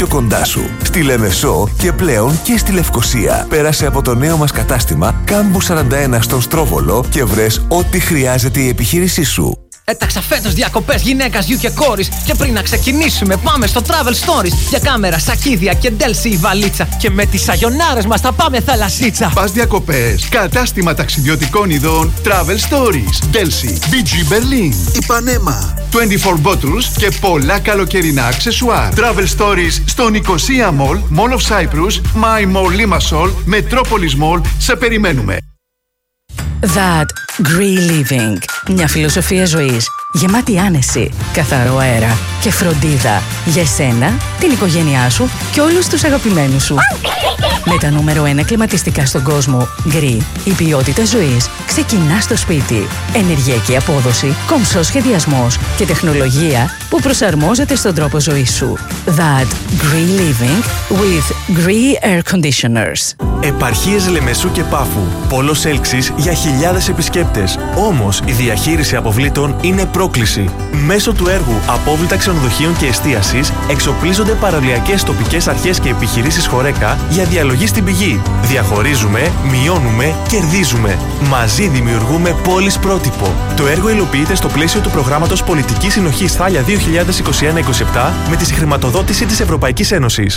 πιο κοντά σου. Στη Λεμεσό και πλέον και στη Λευκοσία. Πέρασε από το νέο μας κατάστημα Κάμπου 41 στον Στρόβολο και βρες ό,τι χρειάζεται η επιχείρησή σου. Έταξα φέτος διακοπές γυναίκας, γιου και κόρης. Και πριν να ξεκινήσουμε πάμε στο Travel Stories. Για κάμερα, σακίδια και ντέλση η βαλίτσα. Και με τις σαγιονάρες μας θα πάμε θαλασσίτσα. Πας διακοπές, κατάστημα ταξιδιωτικών ειδών Travel Stories, Ντέλση, BG Berlin, Ιπανέμα, 24 Bottles και πολλά καλοκαιρινά αξεσουάρ. Travel Stories στο Nicosia Mall, Mall of Cyprus, My Mall Limassol, Metropolis Mall. Σε περιμένουμε. That Green Living. Μια φιλοσοφία ζωής γεμάτη άνεση, καθαρό αέρα και φροντίδα για εσένα, την οικογένειά σου και όλους τους αγαπημένους σου. Με τα νούμερο 1 κλιματιστικά στον κόσμο, Green, η ποιότητα ζωής ξεκινά στο σπίτι. Ενεργειακή απόδοση, κομψός σχεδιασμός και τεχνολογία που προσαρμόζεται στον τρόπο ζωής σου. That Green Living with Green Air Conditioners. Επαρχίες Λεμεσού και Πάφου. Πόλος έλξης για χιλιάδες επισκέπτες. Όμως η διαχείριση αποβλήτων είναι πρόκληση. Μέσω του έργου Απόβλητα Ξενοδοχείων και Εστίασης εξοπλίζονται παραλιακές τοπικές αρχές και επιχειρήσεις Χορέκα για διαλογή στην πηγή. Διαχωρίζουμε, μειώνουμε, κερδίζουμε. Μαζί δημιουργούμε πόλεις πρότυπο. Το έργο υλοποιείται στο πλαίσιο του προγράμματος Πολιτικής Συνοχής Θάλια 2021-27 με τη συγχρηματοδότηση της Ευρωπαϊκής Ένωσης.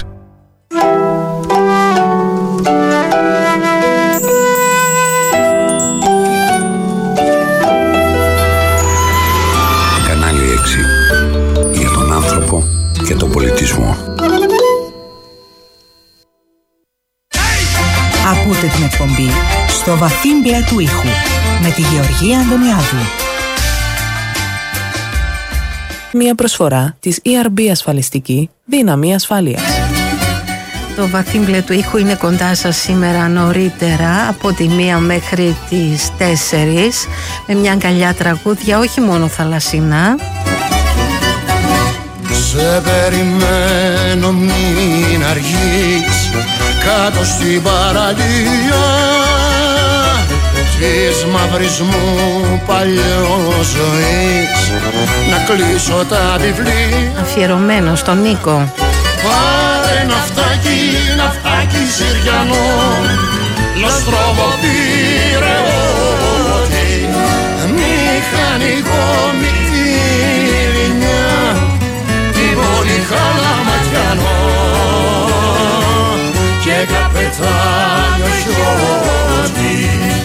Για τον άνθρωπο και τον πολιτισμό. Ακούτε την εκπομπή στο βαθύμπλα του ήχου με τη Γεωργία Αντωνιάδου. Μία προσφορά της ERB Ασφαλιστική, δύναμη ασφάλειας. Το βαθύμπλε του ήχου είναι κοντά σας σήμερα νωρίτερα από τη 1 μέχρι τις 4 με μια αγκαλιά τραγούδια, όχι μόνο θαλασσινά. Σε περιμένω, μην αργείς κάτω στην παραλία της μαύρης μου παλιόζωης να κλείσω τα βιβλία. Αφιερωμένο στον Νίκο. Πάρε ναυτάκι, ναυτάκι Συριανό, λοστρόμο πυρεώτη, μηχανικό μυτήρινια, την πόλη Χαλαματιανό και καπετάνιο χιώτη.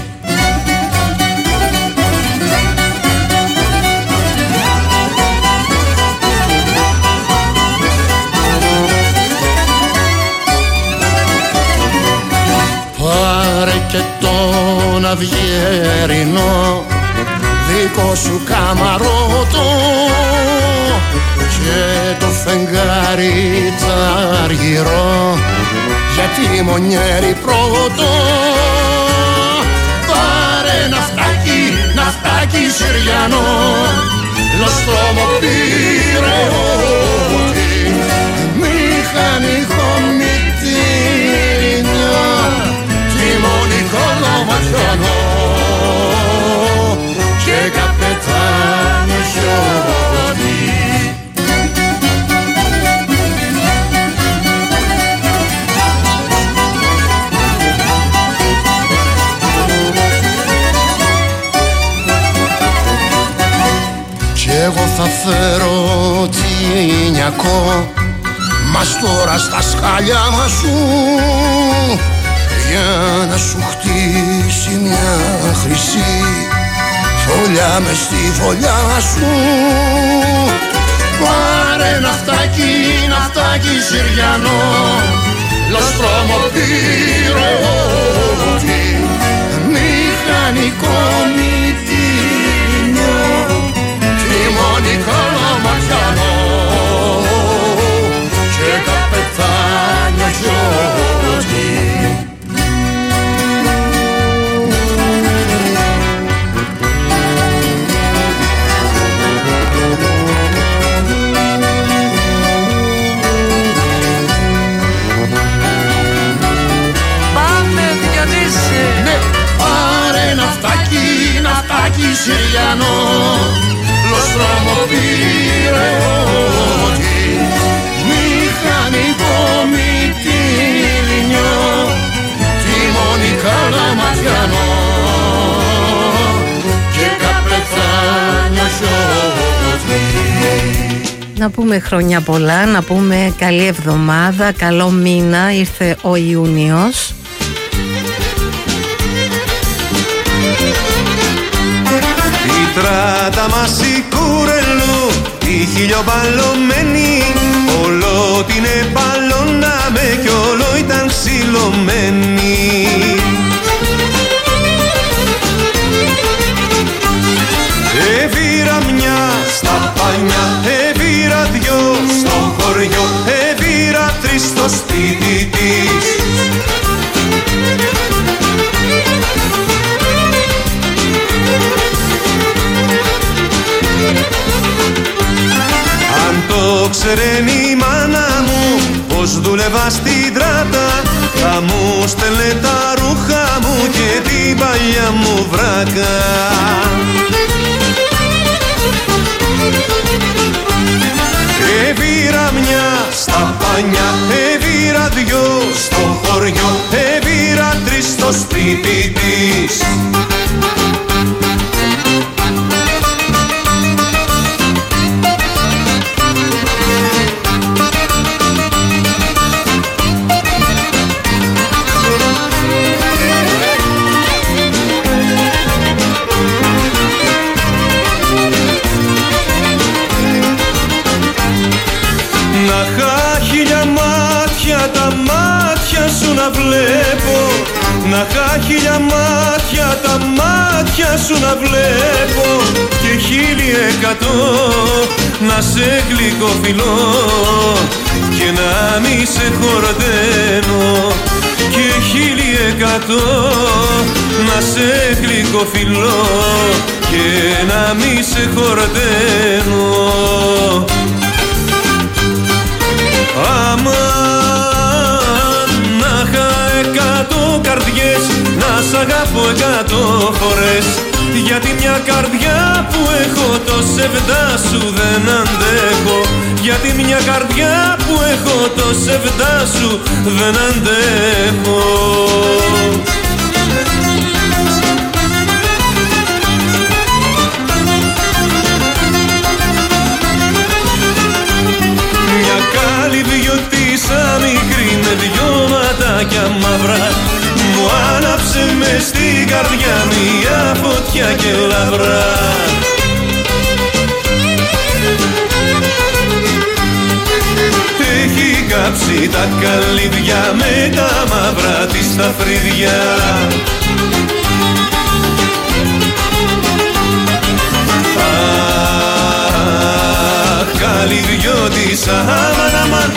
Και τον αυγερινό δικό σου καμαρότο και το φεγγάρι τσαργυρό για τη μονιέρη πρώτο. Πάρε ναυτάκι, ναυτάκι Συριανό, λοστρόμο πυρεώτη, μηχανικό μυτήρινια, τιμόνικο λαματιανό και καπετάνιο χιώτη. Κι εγώ θα φέρω τινιακό μας τώρα στα σκάλια μας σου για να σου χτίσει μια χρυσή φωλιά μες στη φωλιά σου. Πάρε ναυτάκι, ναυτάκι Συριανό, λοστρόμο πυρεώτη, μηχανικό μυτήνιο, τιμόνικο λαματιανό και καπετάνιο χιώτη. Ναυτάκι Συριανό, λοστρόμο πυρεώτη, μηχανικό Να πούμε χρόνια πολλά, να πούμε καλή εβδομάδα, καλό μήνα, ήρθε ο Ιούνιος. Η τράτα μας η κουρελού, η χιλιοπαλωμένη, όλο την επαλώναμε κι όλο ήταν ξυλωμένη. Εβήρα μια στα πανιά, εβήρα δυο στο χωριό, εβήρα τρεις στο σπίτι της. Αν το ξέρεν η μάνα μου πως δούλευα στην τράτα, θα μου στέλνε τα ρούχα μου και την παλιά μου βράκα. Εβήρα μια στα πανιά, εβήρα δυο στο χωριό, εβήρα τρεις στο σπίτι της. Να είχα χίλια μάτια, τα μάτια σου να βλέπω και 1100 να σε γλυκοφιλώ και να μη σε χορταίνω και 1100 να σε γλυκοφιλώ και να μη σε χορταίνω. Καρδιές, να σ' αγαπώ 100 φορές, γιατί μια καρδιά που έχω το σεβδά σου δεν αντέχω, γιατί μια καρδιά που έχω το σεβδά σου δεν αντέχω. Μια καλή βιωτήσα μικρή με δυο ματάκια μαύρα, μου άναψε μες στην καρδιά μια φωτιά και λαμπρά. Έχει κάψει τα καλύβια με τα μαύρα της τα φρύδια. Αχ, καλυβιώτησα, αμαν, αμαν,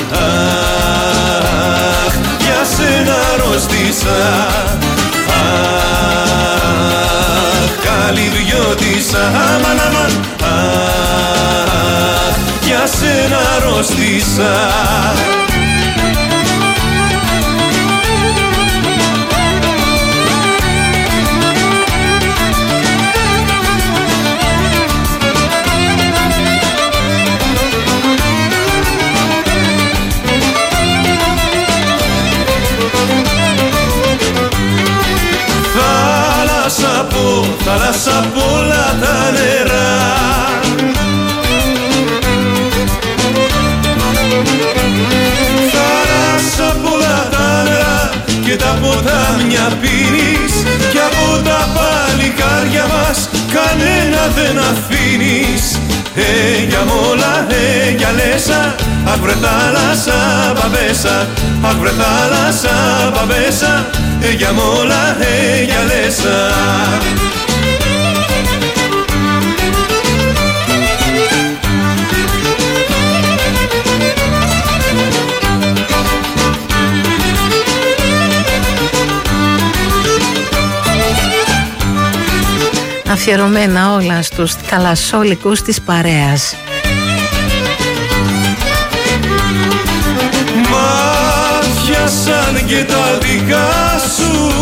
αχ, για σένα αρρώστησα. Αχ, καλυβιώτησα, αμαν, αμαν, αχ, για σένα αρρώστησα. Θάλασσα απ' όλα τα νερά, θάλασσα απ' όλα τα νερά και τα ποτάμια πίνεις κι από τα παλικάρια μας κανένα δεν αφήνεις. Για μόλα, για λέσα, αχ βρε θάλασσα παπέσα, αχ βρε θάλασσα παπέσα, για μόλα, για λέσα. Αφιερωμένα όλα στους θαλασσόλικους της παρέας. Μάτια σαν και τα δικά σου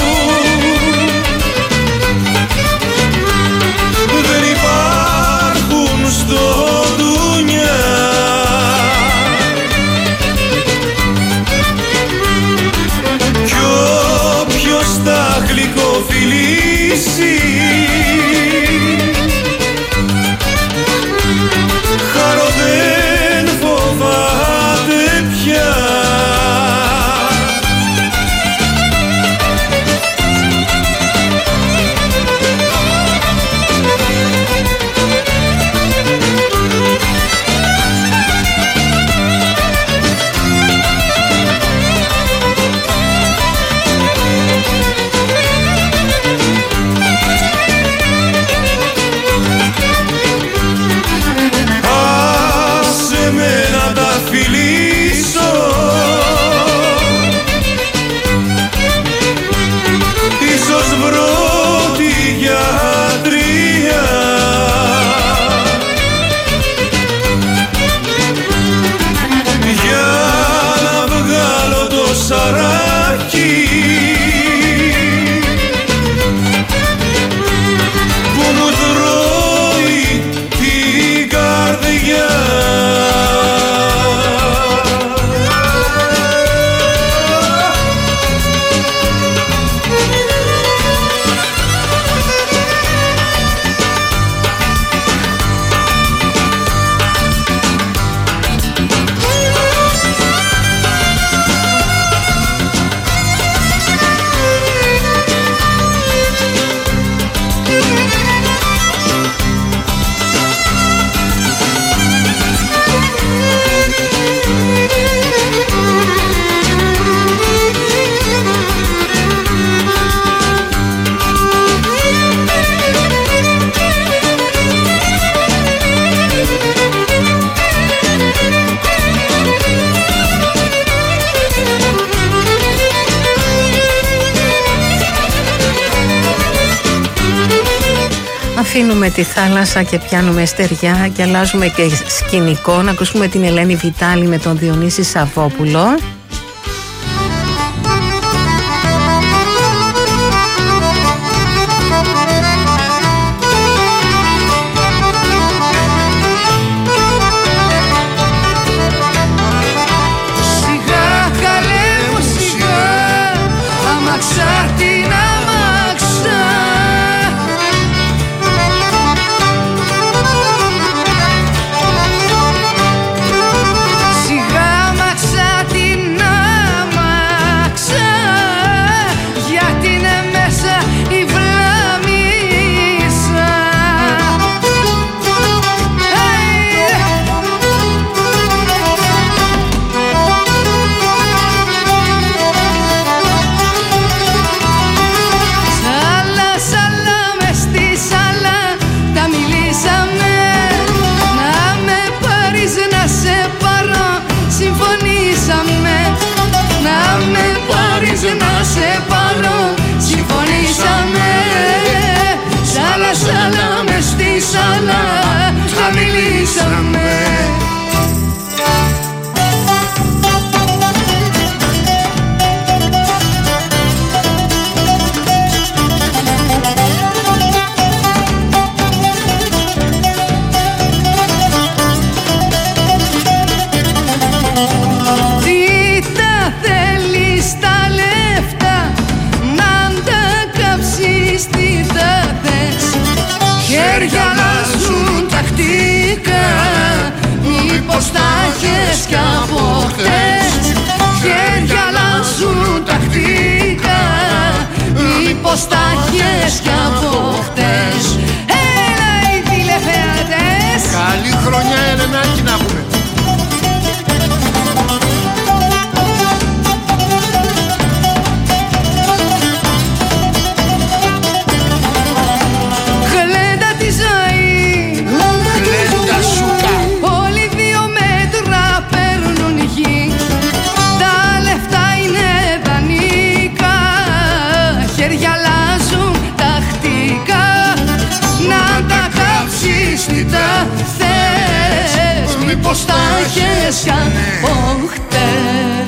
δεν υπάρχουν στο ντουνιά, κι όποιος τα γλυκοφιλήσει χαροδέ ψαράκι που μου τρώει την καρδιά. Αφήνουμε τη θάλασσα και πιάνουμε στεριά και αλλάζουμε και σκηνικό. Να ακούσουμε την Ελένη Βιτάλη με τον Διονύση Σαββόπουλο. Πως τα έχεις κι από χτες. Έλα οι τηλεθεατές. Καλή χρονιά Ελενάκη να πούμε. Γλέντα τη ζωή, γλέντα σούκα. Όλοι 2 μέτρα παίρνουν γη. Τα λεφτά είναι δανεικά. Χέρια αλλάζουν τακτικά. Να τα κάψεις τι τα θες. Μήπως τα έχεις κι από χτες.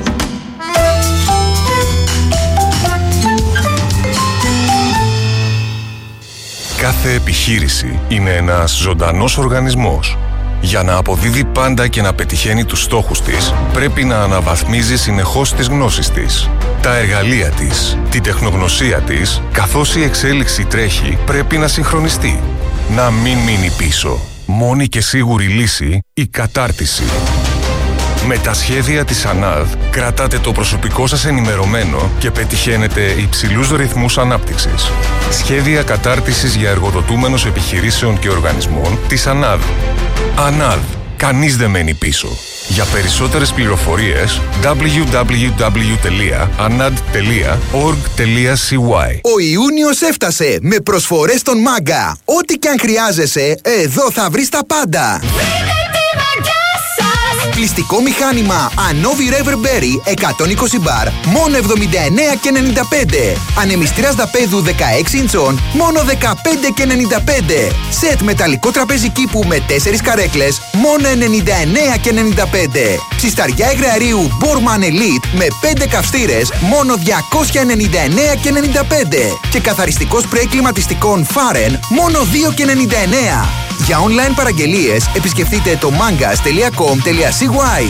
Κάθε επιχείρηση είναι ένας ζωντανός οργανισμός. Για να αποδίδει πάντα και να πετυχαίνει τους στόχους της, πρέπει να αναβαθμίζει συνεχώς τις γνώσεις της, τα εργαλεία της, τη τεχνογνωσία της, καθώς η εξέλιξη τρέχει, πρέπει να συγχρονιστεί. Να μην μείνει πίσω. Μόνη και σίγουρη λύση, η κατάρτιση. Με τα σχέδια της ΑΝΑΔ κρατάτε το προσωπικό σας ενημερωμένο και πετυχαίνετε υψηλούς ρυθμούς ανάπτυξης. Σχέδια κατάρτισης για εργοδοτούμενους επιχειρήσεων και οργανισμών της ΑΝΑΔ. ΑΝΑΔ. Κανείς δεν μένει πίσω. Για περισσότερες πληροφορίες www.anad.org.cy. Ο Ιούνιος έφτασε με προσφορές στον Μάγκα. Ό,τι και αν χρειάζεσαι, εδώ θα βρεις τα πάντα. Οπλιστικό μηχάνημα Anovi Reverberry 120 μπαρ, μόνο 79,95. Ανεμιστήρας δαπέδου 16 ιντσών, μόνο 15,95. Σετ μεταλλικό τραπέζι κήπου με 4 καρέκλες, μόνο 99,95. Ψισταριά υγραερίου Borman Elite με 5 καυστήρες, μόνο 299,95. Και καθαριστικό σπρέι κλιματιστικών Faren, μόνο 2,99. Για online παραγγελίες επισκεφτείτε το mangas.com.cy.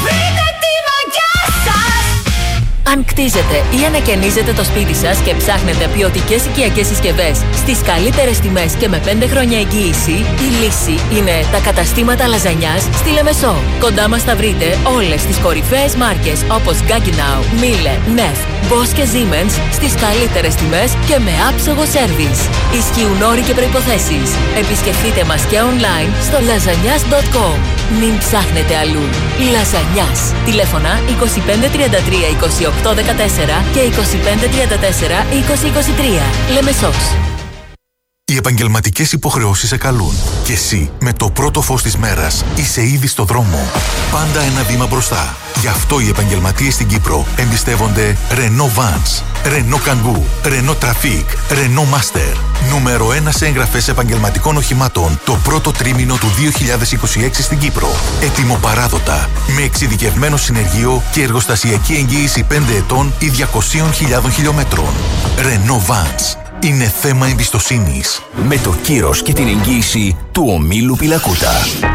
Αν κτίζετε ή ανακαινίζετε το σπίτι σας και ψάχνετε ποιοτικές οικιακές συσκευές στις καλύτερες τιμές και με 5 χρόνια εγγύηση, η λύση είναι τα καταστήματα λαζανιάς στη Λεμεσό. Κοντά μας θα βρείτε όλες τις κορυφαίες μάρκες όπως Gaggenau, Miele, Neff, Bosch και Siemens στις καλύτερες τιμές και με άψογο σέρβις. Ισχύουν όροι και προϋποθέσεις. Επισκεφτείτε μας και online στο lasagnas.com. Μην ψάχνετε αλλού. Λαζανιάς. Τηλέφωνα 2533 2814 και 2534 2023. Λεμεσός. Οι επαγγελματικές υποχρεώσεις σε καλούν. Και εσύ, με το πρώτο φως της μέρας, είσαι ήδη στο δρόμο. Πάντα ένα βήμα μπροστά. Γι' αυτό οι επαγγελματίες στην Κύπρο εμπιστεύονται Renault Vans, Renault Kangoo, Renault Trafic, Renault Master. Νούμερο 1 σε εγγραφές επαγγελματικών οχημάτων το πρώτο τρίμηνο του 2026 στην Κύπρο. Έτοιμο παράδοτα, με εξειδικευμένο συνεργείο και εργοστασιακή εγγύηση 5 ετών ή 200.000 χιλιόμετρων. Renault Vans. Είναι θέμα εμπιστοσύνης. Με το κύρος και την εγγύηση του ομίλου Πιλακούτα.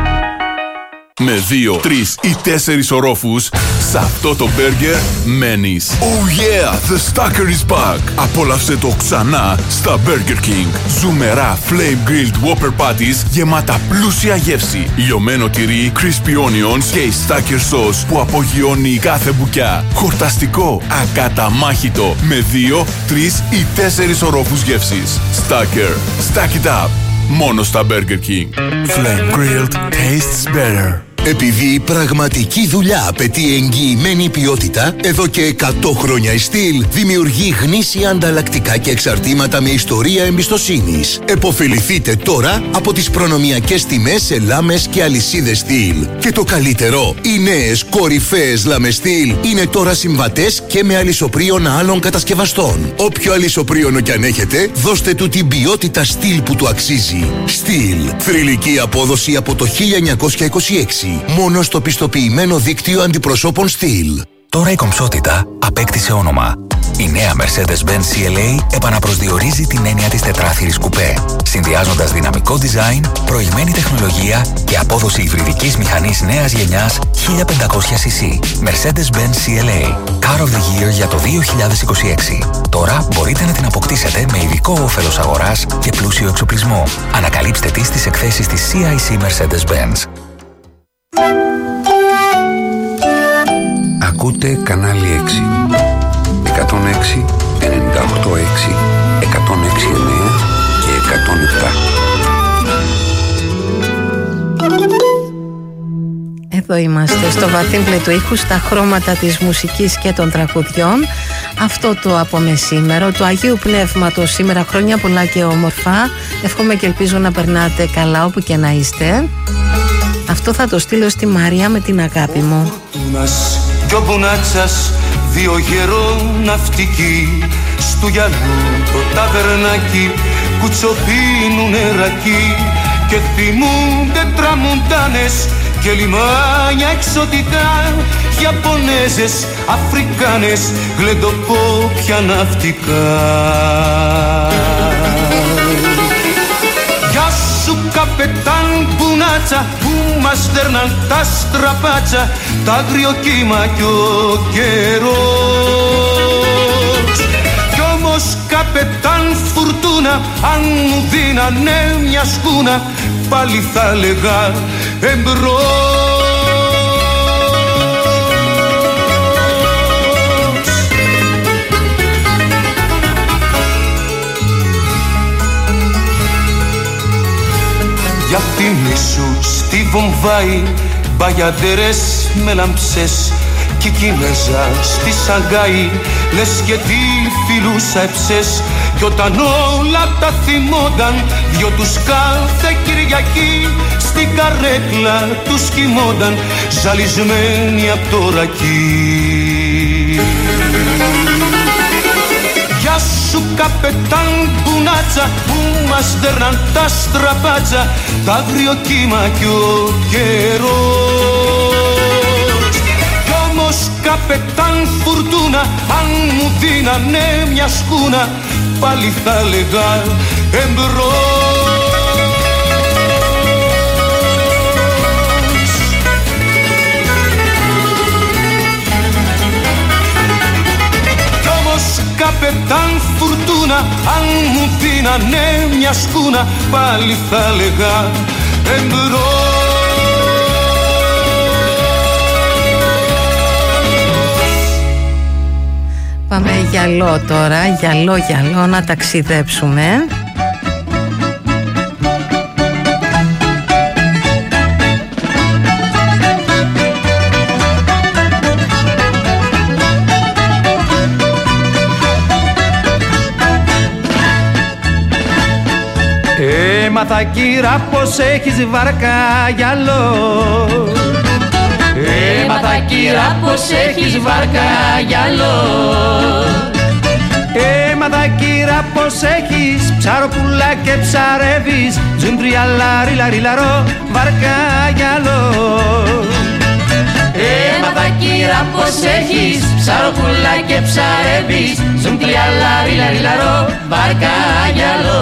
Με 2, 3 ή 4 ορόφους, σε αυτό το μπέργκερ μένεις. Oh yeah, the Stacker is back! Απόλαυσε το ξανά στα Burger King. Ζουμερά Flame Grilled Whopper Patties γεμάτα πλούσια γεύση. Λιωμένο τυρί, crispy onions και η Stacker sauce που απογειώνει κάθε μπουκιά. Χορταστικό, ακαταμάχητο, με 2, 3 ή 4 ορόφους γεύσης. Stacker, stack it up. Μόνο στα Burger King. Flame Grilled tastes better. Επειδή η πραγματική δουλειά απαιτεί εγγυημένη ποιότητα, εδώ και 100 χρόνια η Steel δημιουργεί γνήσια ανταλλακτικά και εξαρτήματα με ιστορία εμπιστοσύνης. Εποφεληθείτε τώρα από τις προνομιακές τιμές σε λάμες και αλυσίδες Steel. Και το καλύτερο, οι νέες κορυφαίες λάμες Steel είναι τώρα συμβατές και με αλυσοπρίων άλλων κατασκευαστών. Όποιο αλυσοπρίωνο κι αν έχετε, δώστε του την ποιότητα Steel που του αξίζει. Steel, θρυλική απόδοση από το 1926. Μόνο στο πιστοποιημένο δίκτυο αντιπροσώπων Steel. Τώρα η κομψότητα απέκτησε όνομα. Η νέα Mercedes-Benz CLA επαναπροσδιορίζει την έννοια της τετράθυρης κουπέ, συνδυάζοντας δυναμικό design, προηγμένη τεχνολογία και απόδοση υβριδικής μηχανής νέας γενιάς 1500cc. Mercedes-Benz CLA, Car of the Year για το 2026. Τώρα μπορείτε να την αποκτήσετε με ειδικό όφελος αγοράς και πλούσιο εξοπλισμό. Ανακαλύψτε τη στις εκθέσεις της CIC Mercedes-Benz. Ακούτε κανάλι 6. 106, 98,6, 106,9 και 107. Εδώ είμαστε στο βαθύμπλε του ήχου, στα χρώματα της μουσικής και των τραγουδιών. Αυτό το απομεσήμερο του Αγίου Πνεύματος σήμερα, χρόνια πολλά και όμορφα. Εύχομαι και ελπίζω να περνάτε καλά όπου και να είστε. Αυτό θα το στείλω στη Μαρία με την αγάπη μου. Κι ο Μπουνάτσας, δύο γεροναυτικοί, στου γυαλού το ταβερνάκι, κουτσοπίνουν νερακί και θυμούνται τραμουντάνες και λιμάνια εξωτικά, Ιαπωνέζες, Αφρικάνες, γλεντοκόπια ναυτικά. Γεια σου καπετάν Μπουνάτσα, που μας δέρναν τα στραπάτσα, τα αγριοκύμα κι ο καιρός. Κι όμως καπετάν Φουρτούνα, αν μου δίνανε μια σκούνα, πάλι θα λέγα εμπρός. Για φήμη σου στη Βομβάη, μπαγιαντέρες με λαμψές Κι η Κινέζα στη Σαγκάη λες και τι φιλούσα εψές. Κι όταν όλα τα θυμόνταν δυο τους κάθε Κυριακή στην καρέκλα τους κοιμόνταν ζαλισμένοι απ' το ρακί. Γεια σου καπετάν μπουνάτσα που μας δέρναν τα στραπάτσα, τα αγριοκύμα κι ο καιρός. Κι όμως καπετάν φουρτούνα, αν μου δίνανε μια σκούνα πάλι θα λέγα εμπρός. Κι όμως καπετάν φουρτούνα, αν μου δίνανε μια σκούνα πάλι θα λέγα εμπρός. Πάμε γυαλό τώρα, γυαλό να ταξιδέψουμε. Έμαθα κύρα πως έχεις βάρκα γυαλό. Έμαθα κύρα πως έχεις βάρκα γυαλό. Έμαθα κύρα πως έχεις ψαροπούλα και ψαρεύεις τζουντρια λαριλαριλαρό βάρκα γυαλό. Έμαθα κύρα πως έχεις ψαροπούλα και ψαρεύεις τζουντρια λαριλαριλαρό βάρκα γυαλό.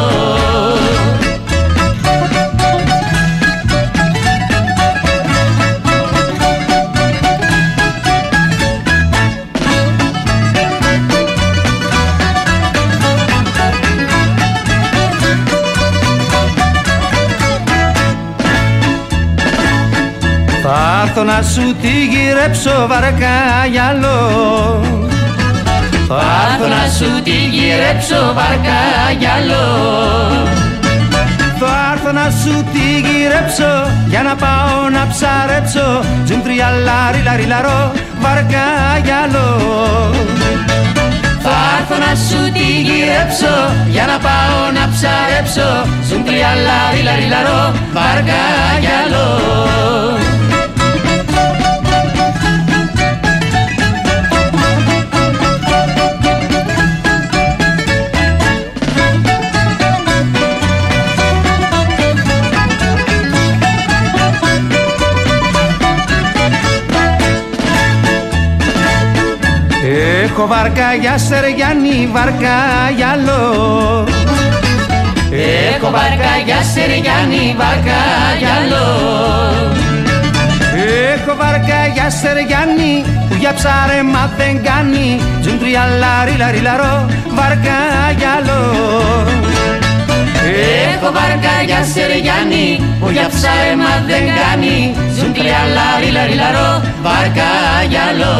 Θα έρθω να σου τη γυρέψω βαρκά γυαλό. Θα έρθω να σου τη γυρέψω βαρκά γυαλό. Θα έρθω να σου τη γυρέψω για να πάω να ψαρέψω τζουντρια λαριλαριλαρό βαρκά γυαλό. Θα έρθω να σου τη γυρέψω για να πάω να ψαρέψω τζουντρια λαριλαριλαρό βαρκά γυαλό. Έχω βάρκα για Σεργιάννη, βάρκα γυαλό. Έχω βάρκα για Σεργιάννη, βάρκα γυαλό. Έχω βάρκα για Σεργιάννη που για ψάρεμα δεν κάνει τζουντρια λαριλαριλαρό βάρκα γυαλό. Έχω βάρκα για Σεργιάννη που για ψάρεμα δεν κάνει τζουντρια λαριλαριλαρό βάρκα γυαλό.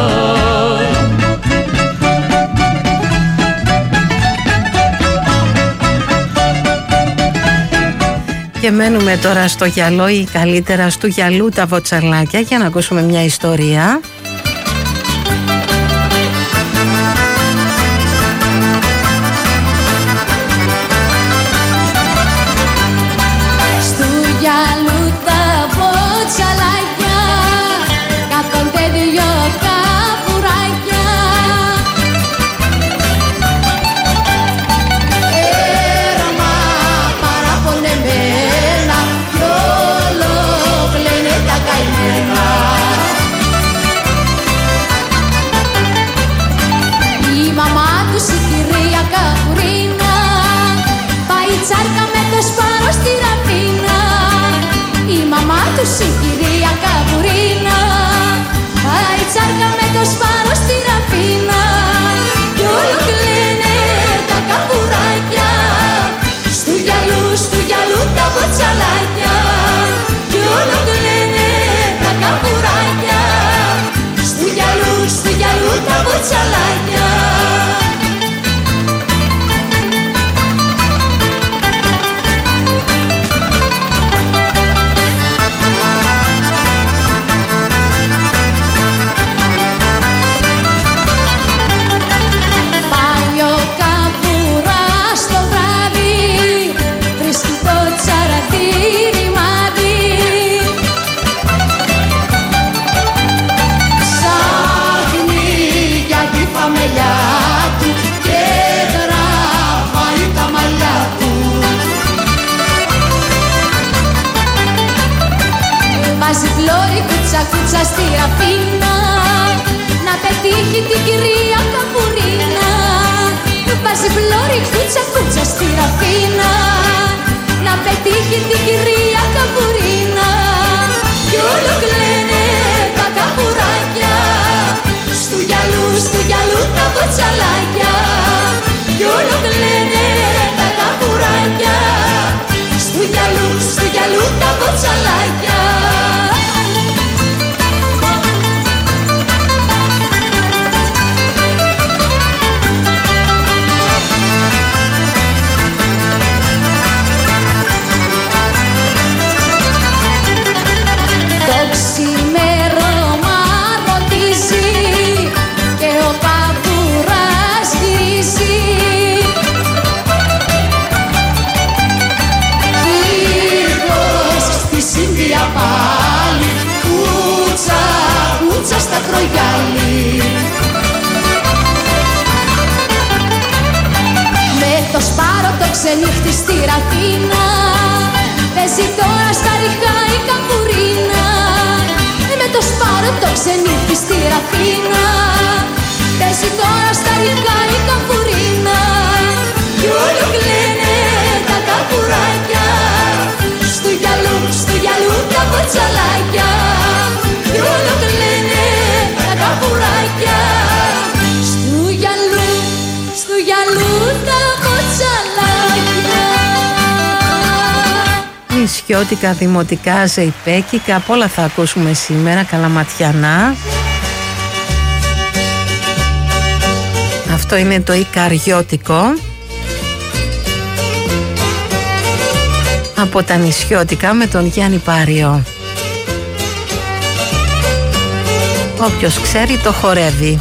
Και μένουμε τώρα στο γυαλό ή καλύτερα στου γυαλού τα βοτσαλάκια για να ακούσουμε μια ιστορία. Στου γυαλού τα βοτσαλάκια κάθονται δυο καπουράκια. Η μαμά τους η κυρία Καπουρίνα πάει τσάρκα με το σπάρο στη ραφίνα. Η μαμά τους η κυρία Καπουρίνα πάει τσάρκα με το σπάρο στη ραφίνα. Κι όλο κλαίνε τα καπουράκια στου γυαλού τα βοτσαλάκια. Κι όλο κλαίνε τα καπουράκια στου γυαλού τα βοτσαλάκια. Ραφίνα, να πετύχει την κυρία Καπουρίνα. Βάζει φλόρι κούτσα κούτσα στη Ραφίνα, να πετύχει την κυρία Καπουρίνα. Κι όλο κλαίνε τα καπουράκια, στου γυαλού τα μποτσαλάκια. Κι όλο κλαίνε τα καπουράκια, στου γυαλού τα μποτσαλάκια. Στα κρογιάλι με το σπάρο το ξενύχτη στη Ραφίνα, παίζει τώρα στα ριχά η Καπουρίνα. Με το σπάρο το ξενύχτη στη Ραφίνα, παίζει τώρα στα ριχά η Καπουρίνα. Κι όλο κλαίνε τα καπουράκια, στου γυαλού τα μποτσαλάκια. Κι όλο κλαίνε τα καπουράκια, στου γυαλού τα μποτσαλάκια. Νησιώτικα, δημοτικά, ζεϊπέκικα, απ' όλα θα ακούσουμε σήμερα, καλαματιανά. Αυτό είναι το Ικαριώτικο. Από τα νησιώτικα με τον Γιάννη Πάριο. Όποιος ξέρει το χορεύει.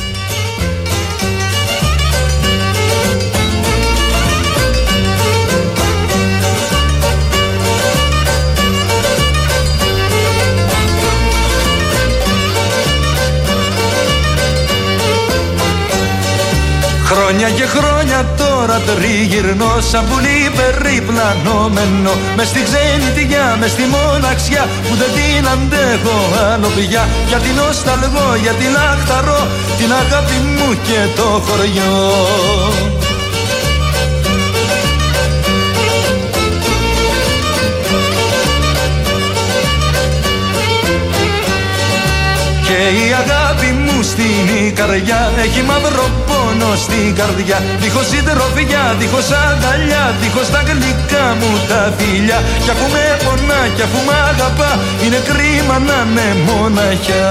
Χρόνια και χρόνια τώρα τριγυρνώ σαν πουλί περιπλανόμενο, μες στη ξενιτιά, μες στη μοναξιά που δεν την αντέχω άλλο πια. Γιατί νοσταλγώ, γιατί λαχταρώ την αγάπη μου και το χωριό. Και η αγάπη μου στην Ικαριά έχει μαύρο πόνο στην καρδιά. Δίχως συντροφιά, δίχως αγκαλιά, δίχως τα γλυκά μου τα φιλιά. Κι αφού με πονά, κι αφού μ' αγαπά, είναι κρίμα να είναι μοναχιά.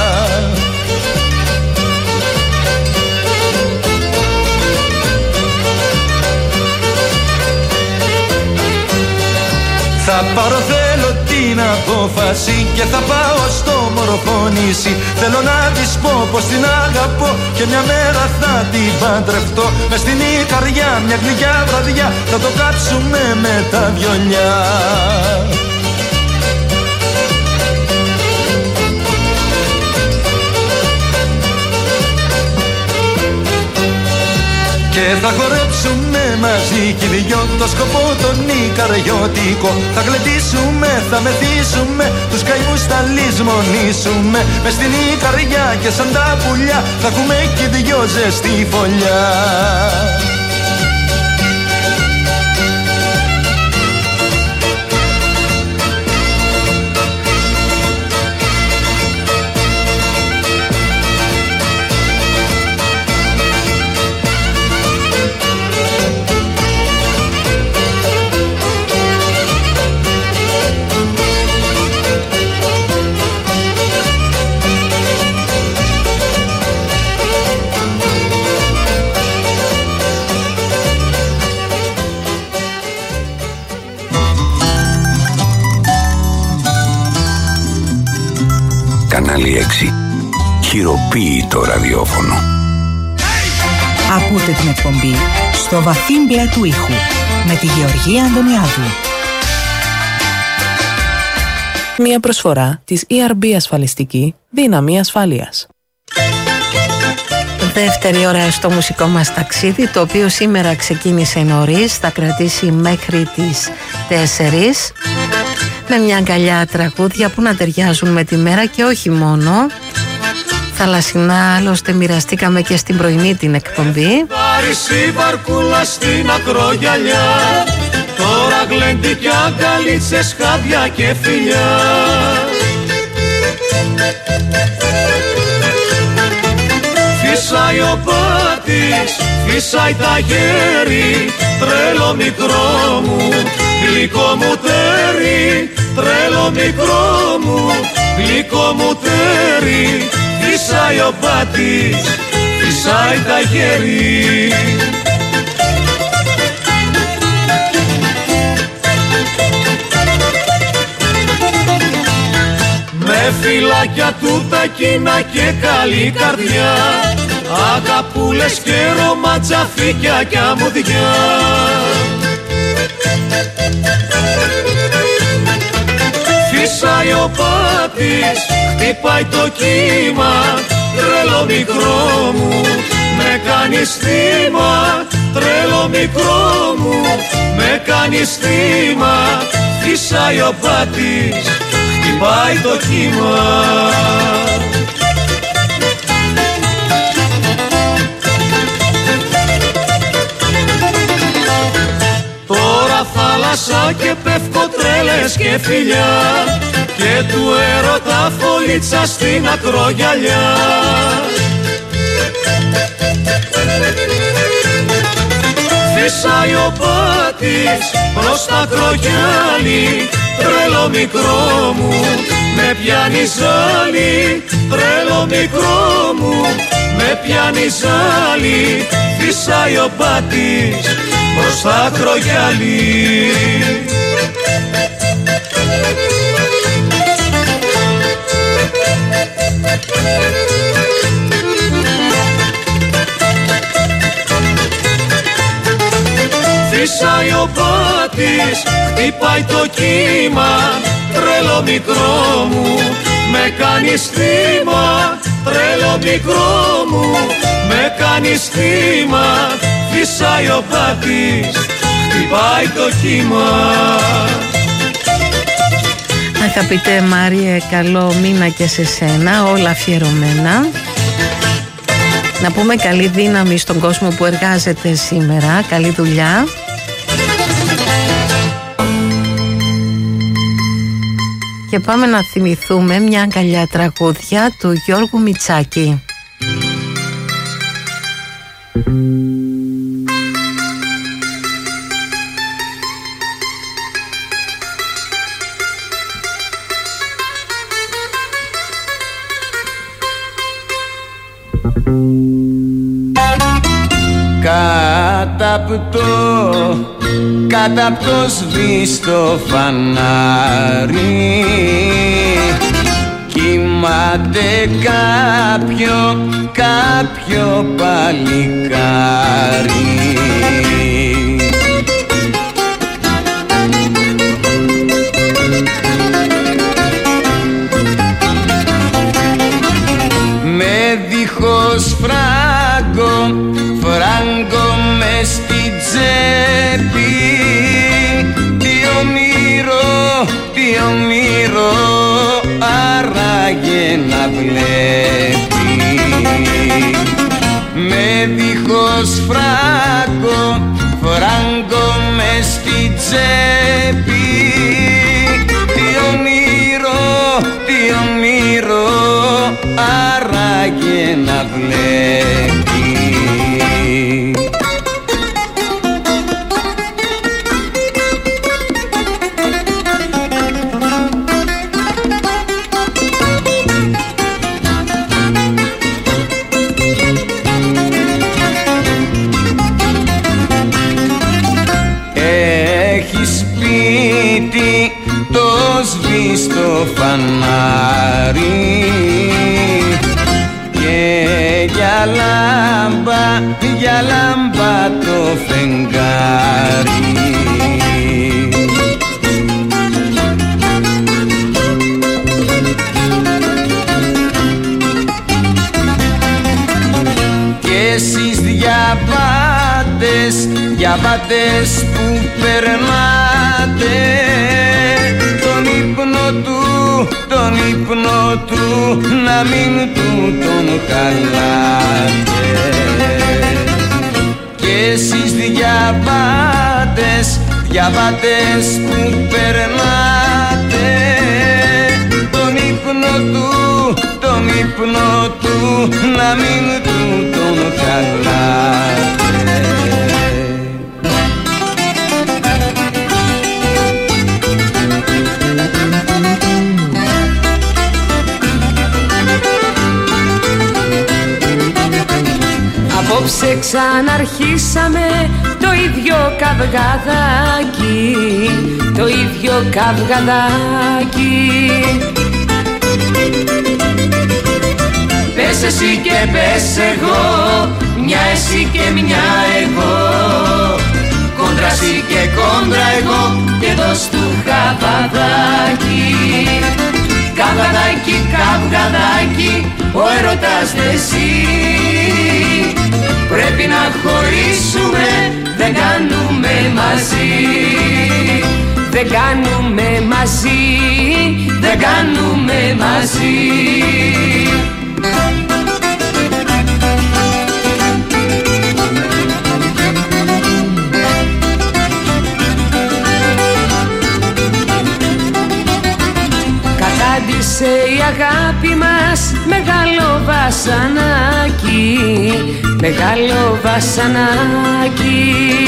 Θα πάρω θέλω την απόφαση και θα πάω στο μορφωνήσι. Θέλω να της πω πως την αγαπώ και μια μέρα θα την παντρευτώ. Μες στην Ικαριά μια γλυκιά βραδιά θα το κάψουμε με τα βιολιά. Και θα χορέψουμε μαζί κι οι δυο το σκοπό τον Ικαριώτικο. Θα γλεντήσουμε, θα μεθύσουμε, τους καημούς θα λησμονήσουμε. Μες στην Ικαριά και σαν τα πουλιά θα έχουμε κι οι δυο ζεστή φωλιά. Κανάλι 6. Χειροποίητο ραδιόφωνο. Ακούτε την εκπομπή στο βαθύ μπλε του ήχου με τη Γεωργία Αντωνιάδου. Μια προσφορά της ERB ασφαλιστική, δύναμη ασφαλείας. Δεύτερη ώρα στο μουσικό μας ταξίδι, το οποίο σήμερα ξεκίνησε νωρίς, θα κρατήσει μέχρι τις 4. με μια αγκαλιά τραγούδια που να ταιριάζουν με τη μέρα και όχι μόνο. Θαλασσινά άλλωστε μοιραστήκαμε και στην πρωινή την εκπομπή. Πάρει βαρκούλα στην ακρογιαλιά, τώρα γλεντικιά, αγκαλίτσες, χάδια και φιλιά. Φυσάει ο πάτης, φυσάει τα γέρι, τρέλο μικρό μου, γλυκό μου τέρι, τρέλο μικρό μου, γλυκό μου τέρι. Φυσάει ο πάτης, φυσάει τα γέρι. Με φυλάκια του τα κοινά και καλή καρδιά, αγαπούλες και ρομαντζαφίκια κι αμμουδιά. Φυσάει ο πάτης, χτυπάει το κύμα, τρέλο μικρό μου, με κάνεις θύμα, τρέλο μικρό μου, με κάνεις θύμα. Φυσάει ο πάτης, χτυπάει το κύμα. Τώρα θάλασσα και πέφτω τρέλες και φιλιά, και του έρωτα φωλίτσα στην ακρογιαλιά. Φυσάει ο πάτης προς τα ακρογιάλι, τρέλο μικρό μου, με πιάνει ζάλι, τρέλο μικρό μου, με πιάνει ζάλι. Φυσάει ο πάτης προς τα ακρογιάλι. Φυσάει ο πάτης, χτυπάει το κύμα, τρέλο μικρό μου, με κάνεις θύμα, τρέλο μικρό μου, με κάνεις θύμα. Φυσάει ο πάτης, χτυπάει το κύμα. Αγαπητέ Μάριε, καλό μήνα και σε σένα, όλα αφιερωμένα. Να πούμε καλή δύναμη στον κόσμο που εργάζεται σήμερα, καλή δουλειά. Και πάμε να θυμηθούμε μια αγκαλιά τραγούδια του Γιώργου Μητσάκη. Καταπτώ σβήστο φανάρι, κοιμάται κάποιο παλικάρι. Με δίχως φράγκο μες στη τσέπη, τι όνειρο άραγε να βλέπει. Με δίχως φράγκο μες στη τσέπη, τι όνειρο άραγε να βλέπει. Στο φανάρι και για λάμπα το φεγγάρι. Και εσείς διαβάτες που περνάτε, τον του, τον ύπνο του, να μην του τον χαλάτε. Και εσείς διαβάτες που περνάτε, τον ύπνο του, να μην του τον χαλάτε. Απόψε ξαναρχίσαμε το ίδιο καυγαδάκι, το ίδιο καυγαδάκι. Πες εσύ και πες εγώ, μια εσύ και μια εγώ, κόντρα εσύ και κόντρα εγώ, και δώσ' του καυγαδάκι. Καυγαδάκι, καυγαδάκι, ο έρωτας δεν ζει. Πρέπει να χωρίσουμε, δεν κάνουμε μαζί. Δεν κάνουμε μαζί, δεν κάνουμε μαζί. Κατάντησε η αγάπη μας μεγάλο βασανάκι, μεγάλο βασανάκι.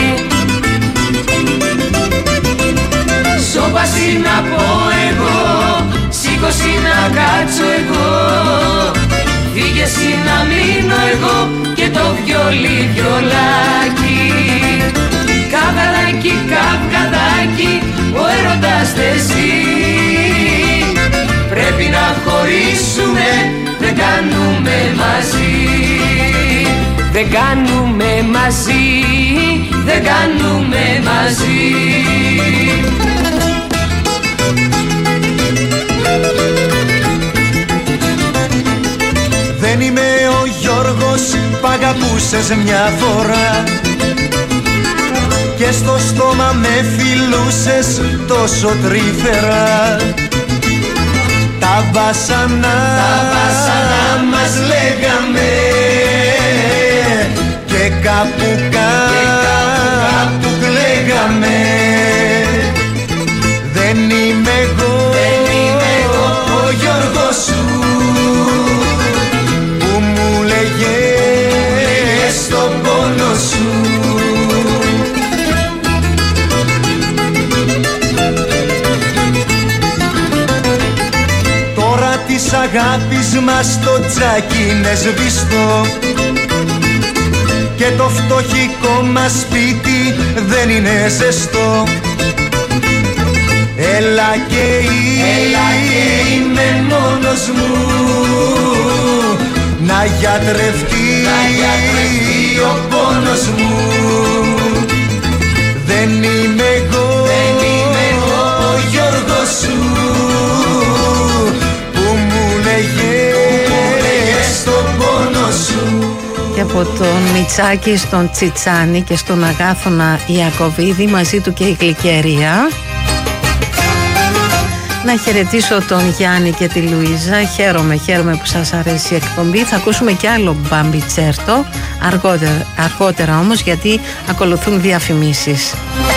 Σώπαση να πω εγώ, σήκωση να κάτσω εγώ, φύγε εσύ να μείνω εγώ και το βιολί βιολάκι. Καυγαδάκι, καυγαδάκι, ο έρωτας δεν ζει. Πρέπει να χωρίσουμε, δεν κάνουμε μαζί. Δεν κάνουμε μαζί, δεν κάνουμε μαζί. Δεν είμαι ο Γιώργος που αγαπούσες μια φορά και στο στόμα με φιλούσες τόσο τρυφερά. Τα βασανά μας λέγαμε και κάπου κλαίγαμε. Δεν είμαι εγώ ο Γιώργος σου που μου λέγες τον πόνο σου. Της αγάπης μας το τζάκι είναι σβηστό και το φτωχικό μας σπίτι δεν είναι ζεστό. Έλα και είμαι μόνος μου να γιατρευτεί ο πόνος μου. Δεν είμαι εγώ ο Γιώργος σου στον πόνο σου. Και από τον Μιτσάκη στον Τσιτσάνη και στον Αγάθωνα Ιακωβίδη, μαζί του και η Γλυκερία. Να χαιρετήσω τον Γιάννη και τη Λουίζα. Χαίρομαι που σας αρέσει η εκπομπή. Θα ακούσουμε και άλλο μπαμπιτσέρτο αργότερα όμως, γιατί ακολουθούν διαφημίσεις.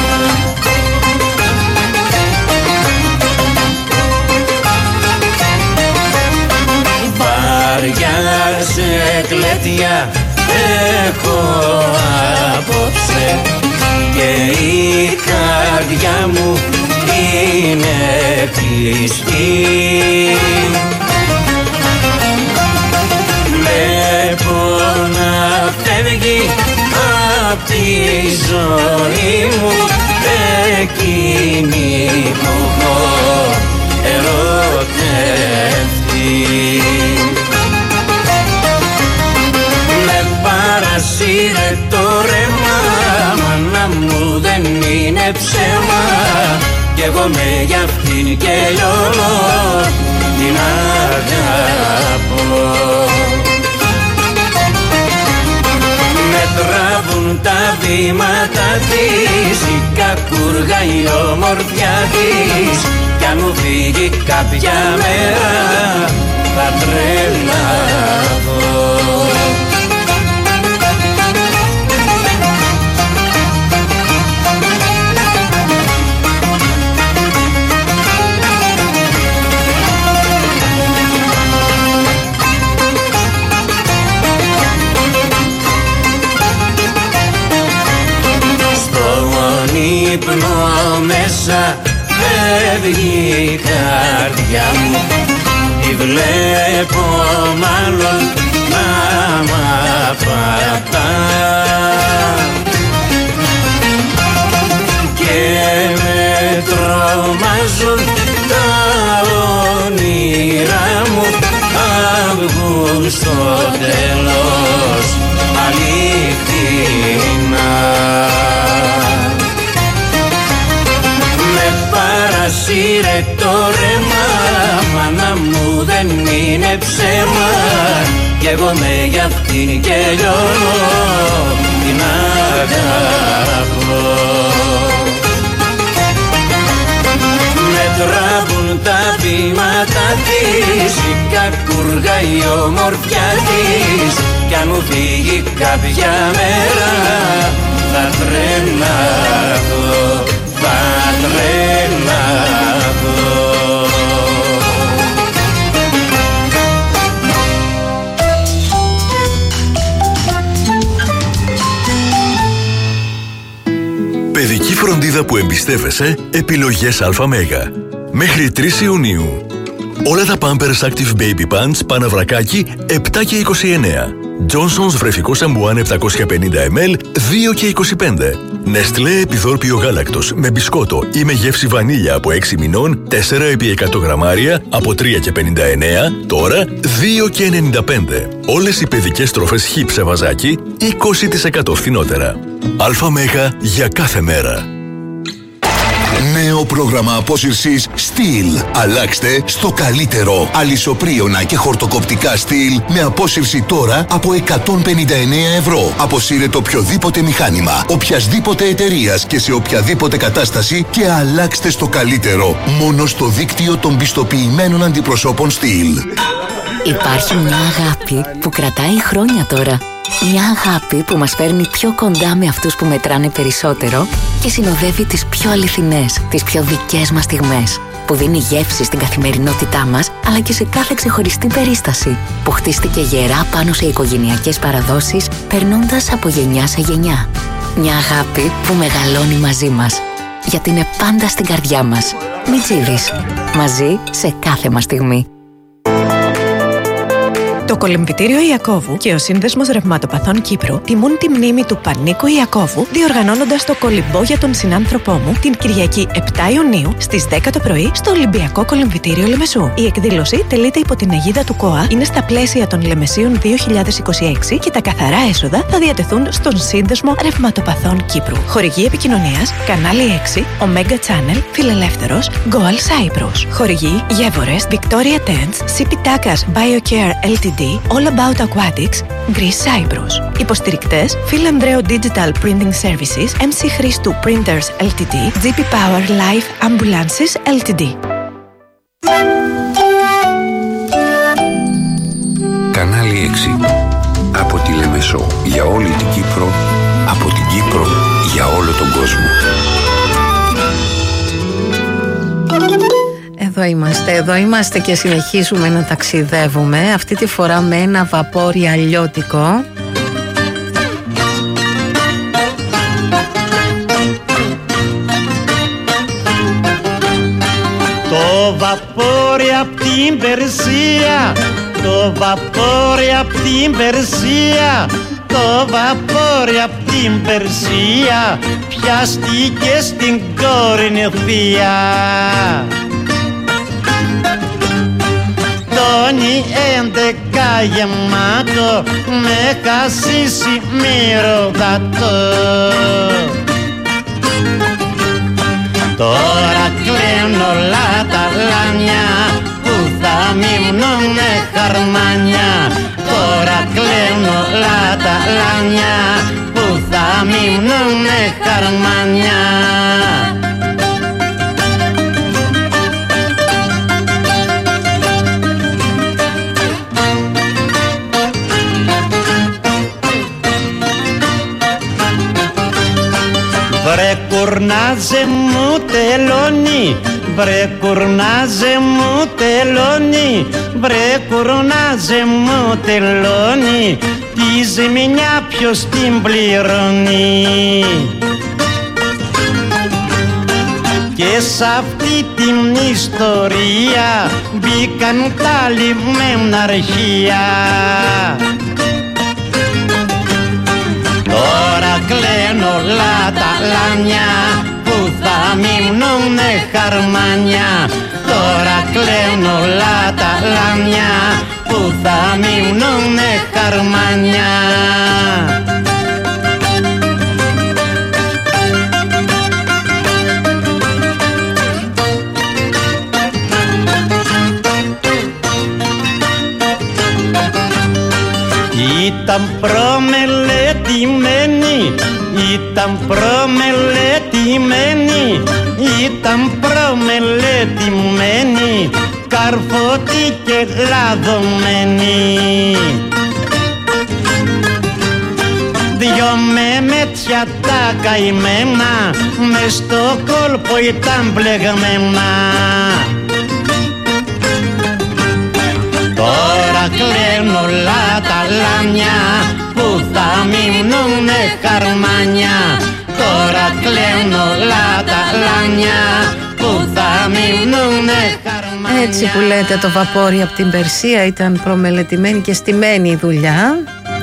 Βαριά σε κλαιτιά έχω απόψε και η καρδιά μου είναι κλειστή. Βλέπω να φεύγει απ' τη ζωή μου εκείνη που έχω ερωτευτεί. Με παρασύρε το ρεύμα, μάνα μου δεν είναι ψέμα, κι εγώ με για αυτήν και λιώνω την αγαπώ. Με τραβούν τα βήματα της, η κακούργα η ομορφιά της, κι αν μου φύγει κάποια μέρα θα τρελαθώ. Στον ύπνο μέσα φεύγει η καρδιά μου, τη βλέπω μάλλον να μ' απατά και με τρομάζουν τα όνειρά μου, αν βγουν στο τέλος αληθινά. Παρασύρε το ρέμα, μάνα μου δεν είναι ψέμα, κι εγώ με γι' αυτήν και λιώνω, την αγαπώ. Με τραβούν τα βήματα της, η κακούργα η ομορφιά της, κι αν μου φύγει κάποια μέρα θα τρελαθώ, θα τρελαθώ. Παιδική φροντίδα που εμπιστεύεσαι, επιλογές ΑΜΕΓΑ. Μέχρι 3 Ιουνίου. Όλα τα Pampers Active Baby Pants Παναβρακάκι 7 και 29. Johnson's βρεφικό σαμπουάν 750 ml 2 και 25. Nestlé επιδόρπιο γάλακτος με μπισκότο ή με γεύση βανίλια από 6 μηνών 4 επί 100 γραμμάρια από 3 και 59, τώρα 2 και 95. Όλες οι παιδικές τροφές χυψ σε βαζάκι 20% φθηνότερα. ΑΜΕΓΑ για κάθε μέρα. Νέο πρόγραμμα απόσυρσης Steel. Αλλάξτε στο καλύτερο. Αλυσοπρίωνα και χορτοκοπτικά Steel με απόσυρση τώρα από 159 ευρώ. Αποσύρετε οποιοδήποτε μηχάνημα, οποιασδήποτε εταιρείας και σε οποιαδήποτε κατάσταση και αλλάξτε στο καλύτερο. Μόνο στο δίκτυο των πιστοποιημένων αντιπροσώπων Steel. Υπάρχει μια αγάπη που κρατάει χρόνια τώρα. Μια αγάπη που μας φέρνει πιο κοντά με αυτούς που μετράνε περισσότερο και συνοδεύει τις πιο αληθινές, τις πιο δικές μας στιγμές. Που δίνει γεύση στην καθημερινότητά μας, αλλά και σε κάθε ξεχωριστή περίσταση. Που χτίστηκε γερά πάνω σε οικογενειακές παραδόσεις, περνώντας από γενιά σε γενιά. Μια αγάπη που μεγαλώνει μαζί μας. Γιατί είναι πάντα στην καρδιά μας. Μιτζίδης. Μαζί σε κάθε μας στιγμή. Το Κολυμβητήριο Ιακώβου και ο Σύνδεσμος Ρευματοπαθών Κύπρου τιμούν τη μνήμη του Πανίκου Ιακώβου, διοργανώνοντας το κολυμπό για τον συνάνθρωπό μου την Κυριακή 7 Ιουνίου στις 10 το πρωί στο Ολυμπιακό Κολυμβητήριο Λεμεσού. Η εκδήλωση τελείται υπό την αιγίδα του ΚΟΑ, είναι στα πλαίσια των Λεμεσίων 2026 και τα καθαρά έσοδα θα διατεθούν στον Σύνδεσμο Ρευματοπαθών Κύπρου. Χορηγή επικοινωνίας, κανάλι 6, Omega Channel, Φιλελεύθερος, Goal Cyprus. Χορηγή Γεύορες, Victoria Tents, CP Takas BioCare LTD, All About Aquatics, Greece Cyprus. Υποστηρικτές Phil Andreo Digital Printing Services, MC Christou Printers LTD, GP Power Life Ambulances LTD. Κανάλι 6. Από τη Λεμεσό για όλη την Κύπρο, από την Κύπρο για όλο τον κόσμο. Εδώ είμαστε και συνεχίζουμε να ταξιδεύουμε, αυτή τη φορά με ένα βαπόρι αλλιώτικο. Το βαπόρι απ' την Περσία, το βαπόρι απ' την Περσία, το βαπόρι απ' την Περσία, πιάστηκε στην Κορινθία. Τόνι 11 γεμάτο με χασίσι μυρωδάτο. Τώρα κλαίνουν όλα τα λάνια που θα μείνουνε χαρμάνια. Τώρα κλαίνουν όλα τα λάνια που θα μείνουνε χαρμάνια. Βρε κουρνάζε μου τελώνει, βρε κουρνάζε μου τελώνει, βρε κουρνάζε μου τελώνει, τη ζημιά ποιος την πληρώνει. Και σ' αυτή την ιστορία μπήκαν τα λιμμένα αρχεία. Τώρα κλαίνουν όλα τα λάμια που θα μείνουνε χαρμάνια. Τώρα κλαίνουν όλα τα λάμια που θα μείνουνε χαρμάνια. Ήταν προμελετημένη, ήταν προμελετημένη, ήταν προμελετημένη, καρφωτή και λαδωμένη. Δυο μεμέτσια τα καημένα, μες στο κόλπο ήταν μπλεγμένα. Τώρα κλαίνουν όλα τα λάμια που θα μείνουνε χαρμάνια. Τώρα κλαίνουν όλα τα λάμια που θα μείνουνε χαρμάνια. Έτσι που λέτε το βαπόρι από την Περσία ήταν προμελετημένη και στημένη η δουλειά.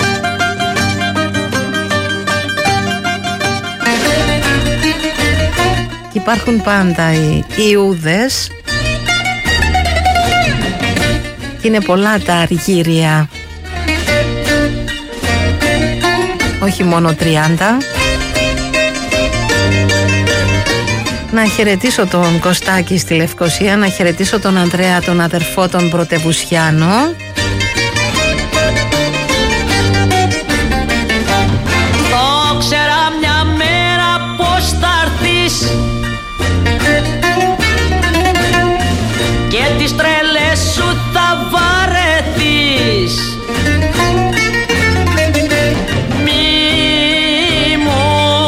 Και υπάρχουν πάντα οι Ιούδες. Είναι πολλά τα αργύρια, όχι μόνο 30. Να χαιρετήσω τον Κωστάκη στη Λευκοσία, να χαιρετήσω τον Ανδρέα, τον αδερφό τον Πρωτεβουσιάνο. Το ξέρα μια μέρα πως θα έρθεις και τις τρελές σου θα βαρεθείς. Μη μου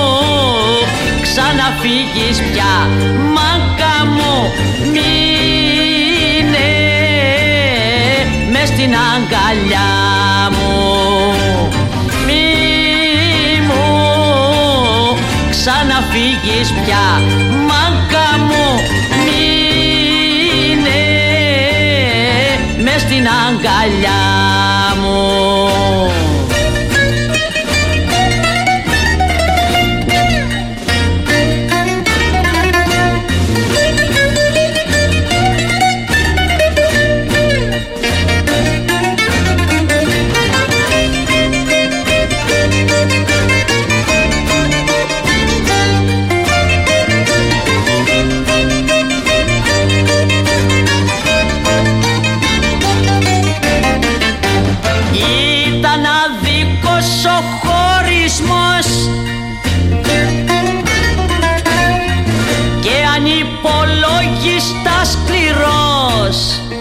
ξαναφύγεις πια, μάγκα μου, μείνε μες στην αγκαλιά μου. Μη μου ξαναφύγεις πια, μάγκα μου, μείνε μες στην αγκαλιά μου. Ανυπολόγιστα σκληρός.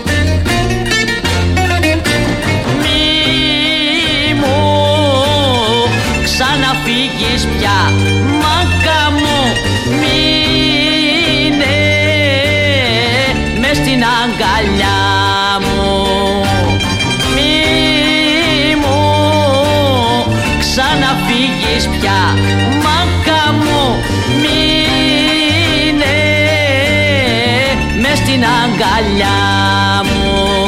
Μη μου ξαναφύγεις πια, μάγκα μου, μείνε μες στην αγκαλιά μου. Μη μου ξαναφύγεις πια, μάγκα μου, μείνε μες στην αγκαλιά μου.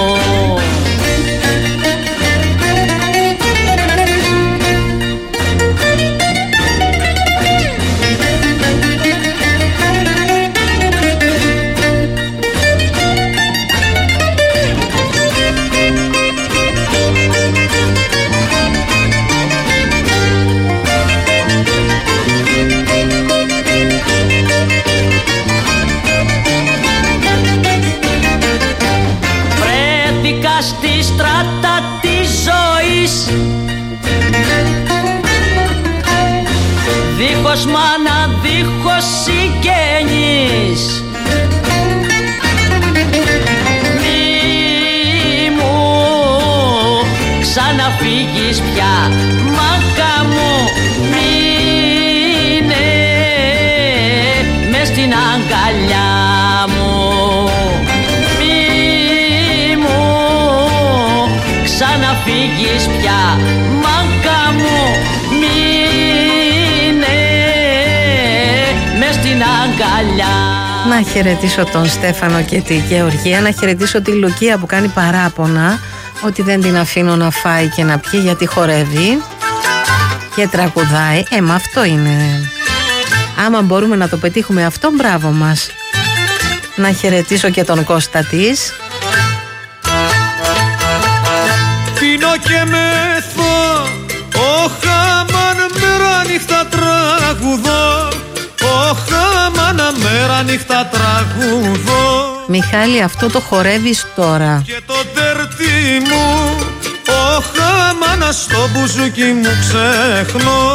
Στη στράτα της ζωής, δίχως μάνα, δίχως συγγενείς. Μη μου ξαναφύγεις πια, μάγκα μου, μείνε αγκαλιά μου. Μη μου ξαναφύγεις πια, μάγκα μου. Μείνε μες στην αγκαλιά. Να χαιρετήσω τον Στέφανο και τη Γεωργία, να χαιρετήσω τη Λουκία που κάνει παράπονα ότι δεν την αφήνω να φάει και να πιει γιατί χορεύει και τραγουδάει. Μα αυτό είναι. Άμα μπορούμε να το πετύχουμε αυτό, μπράβο μας. Να χαιρετήσω και τον Κώστα της. Πίνω και μεθώ, όχαμαν μέρα νύχτα τραγουδώ. Όχαμαν μέρα νύχτα τραγουδώ. Μιχάλη, αυτό το χορεύεις τώρα. Και το τερτί μου, όχαμαν στο μπουζούκι μου ξεχνώ.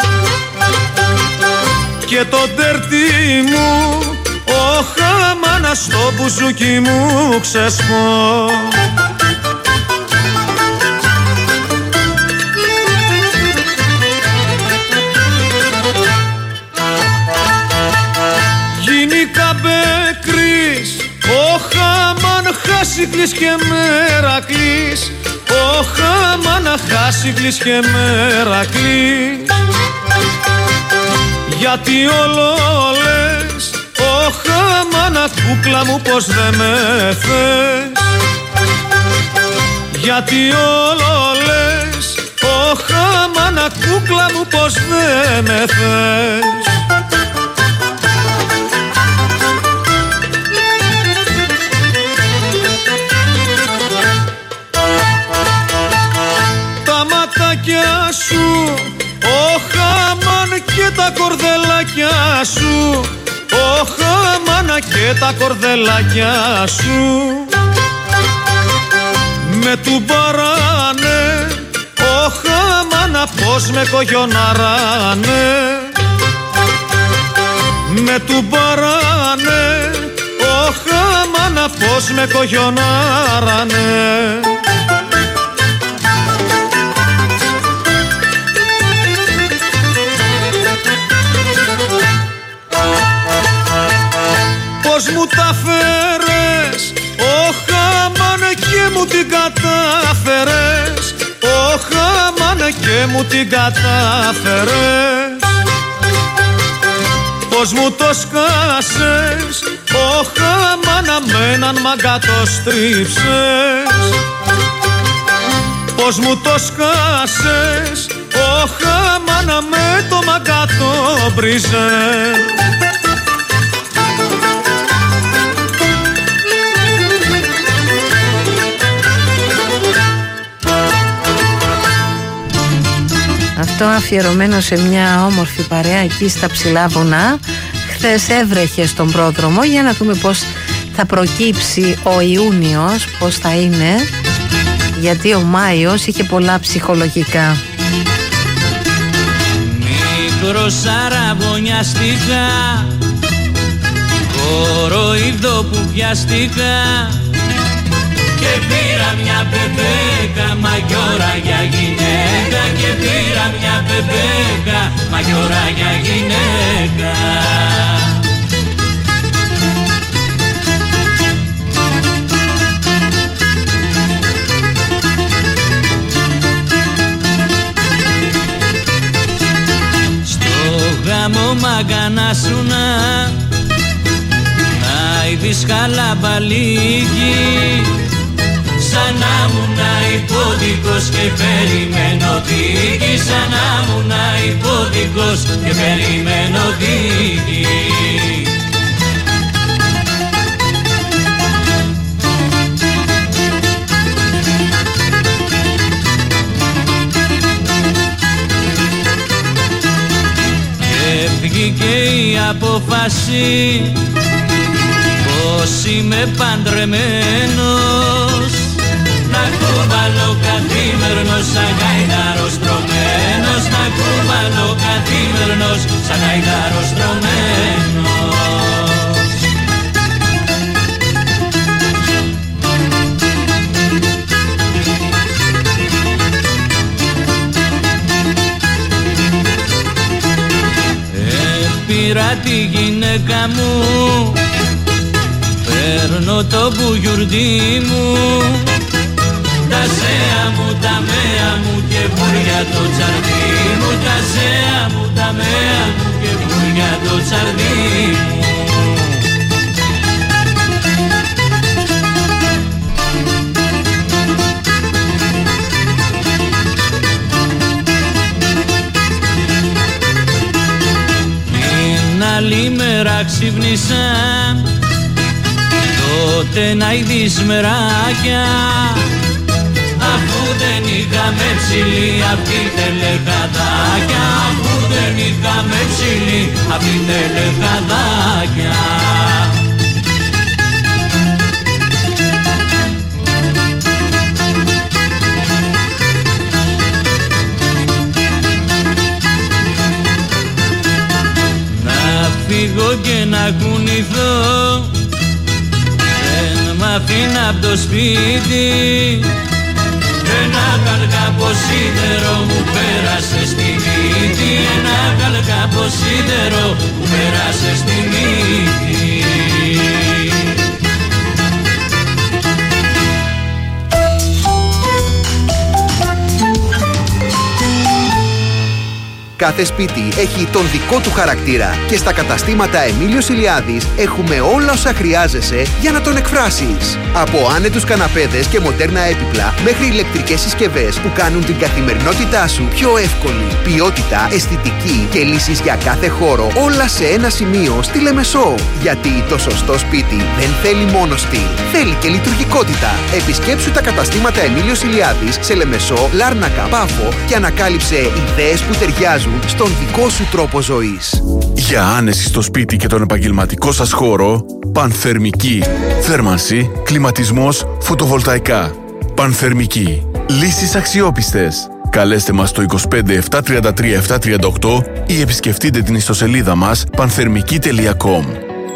Και το τερτί μου, όχαμαν στο μπουζούκι μου ξεσπώ. Γίνηκα μπεκρής, όχαμαν χάσικλης και μερακλής. Όχαμαν χάσικλης και μερακλής. Γιατί όλο λες, όχαμαν κούκλα μου πως δεν με θες. Γιατί όλο λες, όχαμαν κούκλα μου πως δεν με θες. Σου, όχαμαν και τα κορδελάκια σου. Όχαμαν και τα κορδελάκια σου. Με του παράνε, όχαμαν πως με κογιοναράνε. Με του παράνε, όχαμαν πως με κογιοναράνε. Πώς μου τα φέρες, όχαμαν και μου την κατάφερες. Όχαμαν και μου την κατάφερες. Πώς μου το σκάσες, όχαμαν με έναν μαγκά το στρίψες. Πώς μου το σκάσες, όχαμαν με το μαγκά το μπριζες. Αυτό αφιερωμένο σε μια όμορφη παρέα εκεί στα ψηλά βουνά. Χθες έβρεχε στον πρόδρομο, για να δούμε πώς θα προκύψει ο Ιούνιος, πώς θα είναι, γιατί ο Μάιος είχε πολλά ψυχολογικά. Μικρός αραβωνιαστικά, κοροϊδό που πιαστικά. Και πήρα μια μπεμπέκα, μαγιόρα για γυναίκα. Και πήρα μια μπεμπέκα, μαγιόρα για γυναίκα. Στο γάμο μαγκανάσουνα, να είδεις χαλαμπαλίκι. Σαν να ήμουνα υπόδικος και περιμένω δίκη. Σαν να ήμουνα υπόδικος και περιμένω δίκη. Και βγήκε η απόφαση πως είμαι παντρεμένος. Να κουβαλώ καθήμερνος σαν γαϊδάρος τρωμένος. Να κουβαλώ καθήμερνος σαν γαϊδάρος τρωμένος. πήρα τη γυναίκα μου, παίρνω το μπουγιουρντί μου, τα ζέα μου, τα μέα μου και βουριά το τσαρδί μου, τα ζέα μου, τα μέα μου και βουριά το τσαρδί μου. Άλλη μέρα ξύπνησα, τότε να ειδείς μεράκια, αφού δεν είχαμε ψηλή απ' την τελεκαδάκια, αφού δεν είχαμε ψηλή απ' την τελεκαδάκια. Φύγω και να κουνηθώ, δεν μ' αφήνει απ' το σπίτι. Ένα καλκαποσίδερο μου πέρασε στη μύτη, ένα καλκαποσίδερο μου πέρασε στη μύτη. Κάθε σπίτι έχει τον δικό του χαρακτήρα και στα καταστήματα Εμίλιος Ηλιάδης έχουμε όλα όσα χρειάζεσαι για να τον εκφράσεις. Από άνετους καναπέδες και μοντέρνα έπιπλα μέχρι ηλεκτρικές συσκευές που κάνουν την καθημερινότητά σου πιο εύκολη. Ποιότητα, αισθητική και λύσεις για κάθε χώρο, όλα σε ένα σημείο στη Λεμεσό. Γιατί το σωστό σπίτι δεν θέλει μόνο στυλ, θέλει και λειτουργικότητα. Επισκέψου τα καταστήματα Εμίλιος Ηλιάδης σε Λεμεσό, Λάρνακα, Πάφο και ανακάλυψε ιδέες που ταιριάζουν στον δικό σου τρόπο ζωής. Για άνεση στο σπίτι και τον επαγγελματικό σας χώρο, Πανθερμική. Θέρμανση, κλιματισμός, φωτοβολταϊκά. Πανθερμική. Λύσεις αξιόπιστες. Καλέστε μας στο 25 733 738 ή επισκεφτείτε την ιστοσελίδα μας panthermiki.com.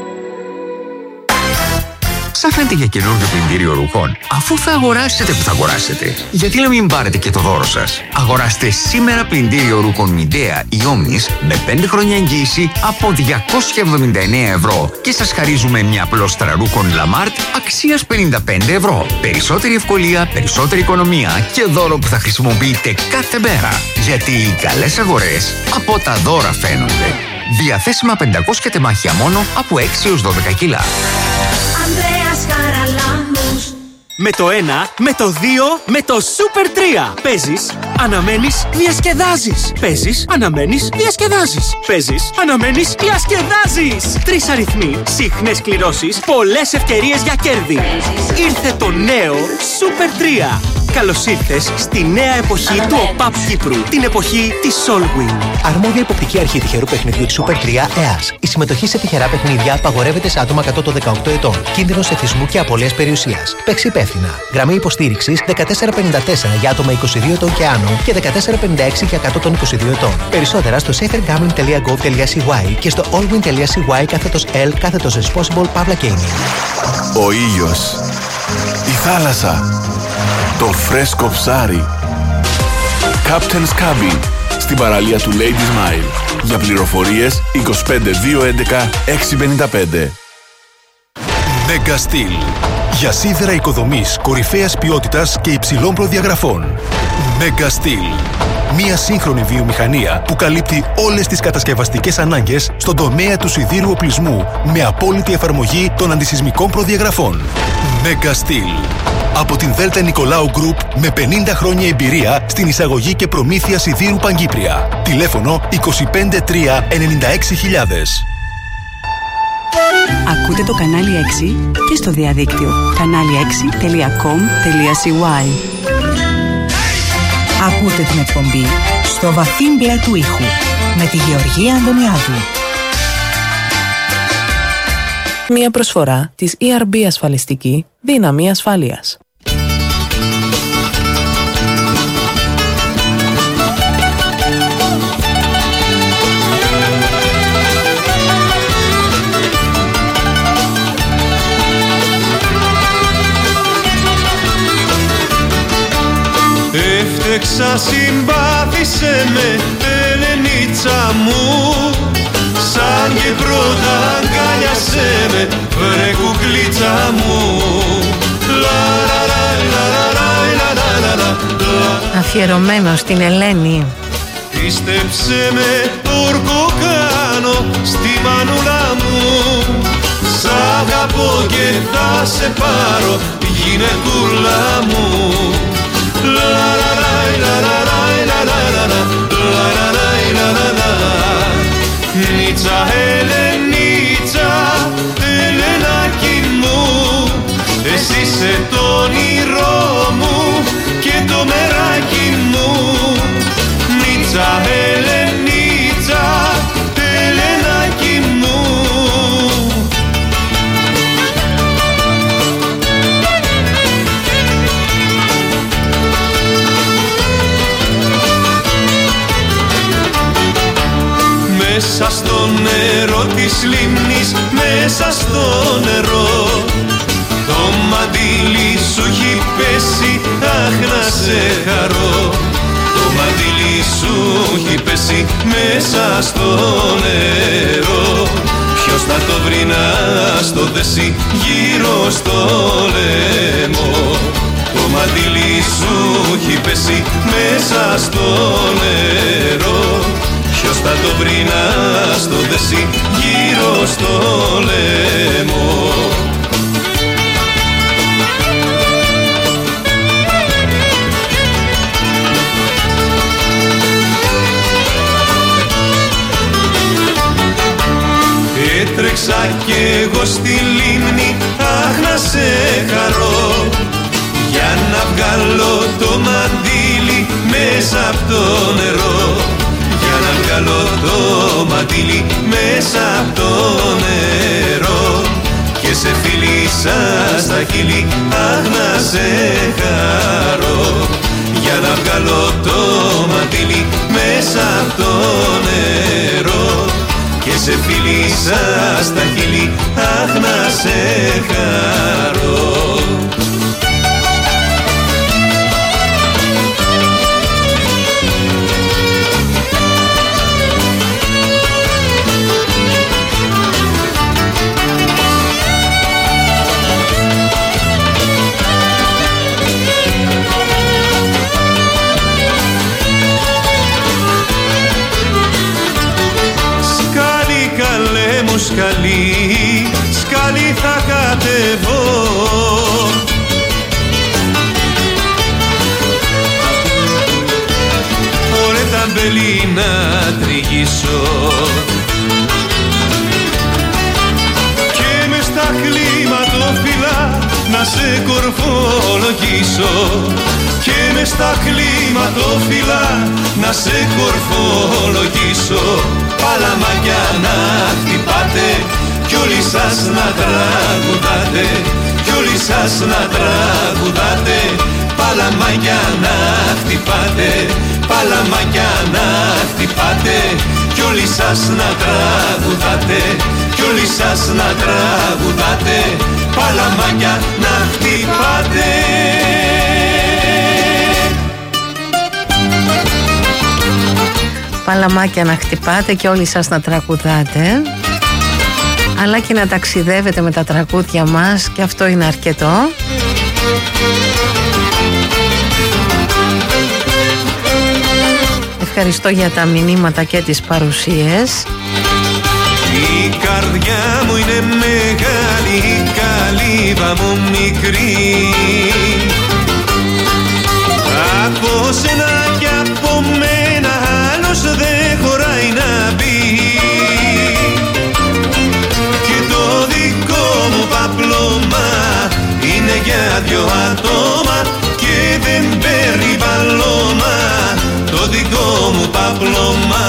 Ψάχνετε για καινούργιο πλυντήριο ρούχων? Αφού θα αγοράσετε που θα αγοράσετε, γιατί να μην πάρετε και το δώρο σας? Αγοράστε σήμερα πλυντήριο ρούχων Midea ή Omnis με 5 χρόνια εγγύηση από 279 ευρώ και σας χαρίζουμε μια πλώστρα ρούχων Lamart αξίας 55 ευρώ. Περισσότερη ευκολία, περισσότερη οικονομία και δώρο που θα χρησιμοποιείτε κάθε μέρα. Γιατί οι καλές αγορές από τα δώρα φαίνονται. Διαθέσιμα 500 τεμάχια μόνο από 6 έως 12 κιλά. Με το 1, με το 2, με το Super 3. Παίζεις, αναμένεις, διασκεδάζεις. Παίζεις, αναμένεις, διασκεδάζεις. Παίζεις, αναμένεις, διασκεδάζεις. 3 αριθμοί, συχνές κληρώσεις, πολλές ευκαιρίες για κέρδη. Ήρθε το νέο Super 3. Καλώς ήρθες στη νέα εποχή του ΟΠΑΠ Κύπρου. Την εποχή της Solwing. Αρμόδια υποπτική αρχή τυχερού παιχνιδιού της Super 3 ΕΑΣ. Η συμμετοχή σε τυχερά παιχνίδια απαγορεύεται σε άτομα κάτω των 18 ετών. Κίνδυνος εθισμού και απώλειας περιουσίας. Παίξει υπεύθυνα. Γραμμή υποστήριξης 1454 για άτομα 22 ετών και άνω και 1456 για κάτω των 22 ετών. Περισσότερα στο safergambling.gov.cy και στο allwin.cy/L/responsible Pavla Gaming. Ο ήλιος, η θάλασσα, το φρέσκο ψάρι. Captain's Cabin, στην παραλία του Ladies Mile. Για πληροφορίες 25 211 655. Mega Steel. Για σίδερα οικοδομής κορυφαίας ποιότητας και υψηλών προδιαγραφών. Mega Steel. Μία σύγχρονη βιομηχανία που καλύπτει όλες τις κατασκευαστικές ανάγκες στον τομέα του σιδήρου οπλισμού με απόλυτη εφαρμογή των αντισυσμικών προδιαγραφών. Mega Steel. Από την Δέλτα Νικολάου Group με 50 χρόνια εμπειρία στην εισαγωγή και προμήθεια σιδήρου Παγκύπρια. Τηλέφωνο 253 96.000. Ακούτε το κανάλι 6 και στο διαδίκτυο kanali6.com.cy. Ακούτε την εκπομπή στο βαθύ μπλε του ήχου με τη Γεωργία Αντωνιάδου. Μια προσφορά της ERB ασφαλιστική δύναμη ασφάλειας. Έφτεξα, συμπάθησε με, Ελενίτσα μου, σαν και Έρωτα αγκάλιασέ με, βρε κουκλίτσα μου. Αφιερωμένο στην Ελένη. Πίστεψε με, όρκο κάνω στη μανούλα μου. Σ' αγαπώ και θα σε πάρω, γυναικούλα μου. Νίτσα, Ελενίτσα, Ελενάκι μου, εσύ είσαι το όνειρό μου και το μεράκι μου. Νίτσα, Ελενίτσα, Ελενάκι μου. Μέσα στο νερό της λίμνης, μέσα στο νερό, το μαντίλι σου έχει πέσει, αχ να σε χαρώ. Το μαντίλι σου έχει πέσει μέσα στο νερό. Ποιος θα το βρει να στο δέσει γύρω στο λαιμό. Το μαντίλι σου έχει πέσει μέσα στο νερό. Ποιος θα το βρει να στο δέσει γύρω στο λαιμό. Έτρεξα κι εγώ στη λίμνη, αχ να σε χαρώ, για να βγάλω το μαντίλι μέσα από το νερό. Για να βγάλω το μαντίλι μέσα από το νερό και σε φίλησα στα χείλη, αχ να σε χαρώ. Για να βγάλω το μαντίλι μέσα από το νερό και σε φίλησα στα χείλη, αχ να σε χαρώ. Σκαλί, σκαλί θα κατεβώ, ωραία τα μπελί να τριγίσω και μες στα κλίματοφυλλά να σε κορφολογήσω. Και μες στα κλίματοφυλλά να σε κορφολογήσω. Παλαμάκια να χτυπάτε κι όλοι σας να τραγουδάτε, κι όλοι σας να τραγουδάτε. Παλαμάκια να χτυπάτε, παλαμάκια να χτυπάτε κι όλοι σας να τραγουδάτε, κι όλοι σας να τραγουδάτε. Παλαμάκια να χτυπάτε. Παλαμάκια να χτυπάτε και όλοι σας να τραγουδάτε, αλλά και να ταξιδεύετε με τα τραγούδια μας, και αυτό είναι αρκετό. Ευχαριστώ για τα μηνύματα και τις παρουσίες. Η καρδιά μου είναι μεγάλη, η καλύβα μου μικρή. Από σένα κι από μένα άλλος δεν χωράει να μπει. Και το δικό μου παπλώμα είναι για δυο άτομα και δεν παίρνει παλώμα το δικό μου παπλώμα.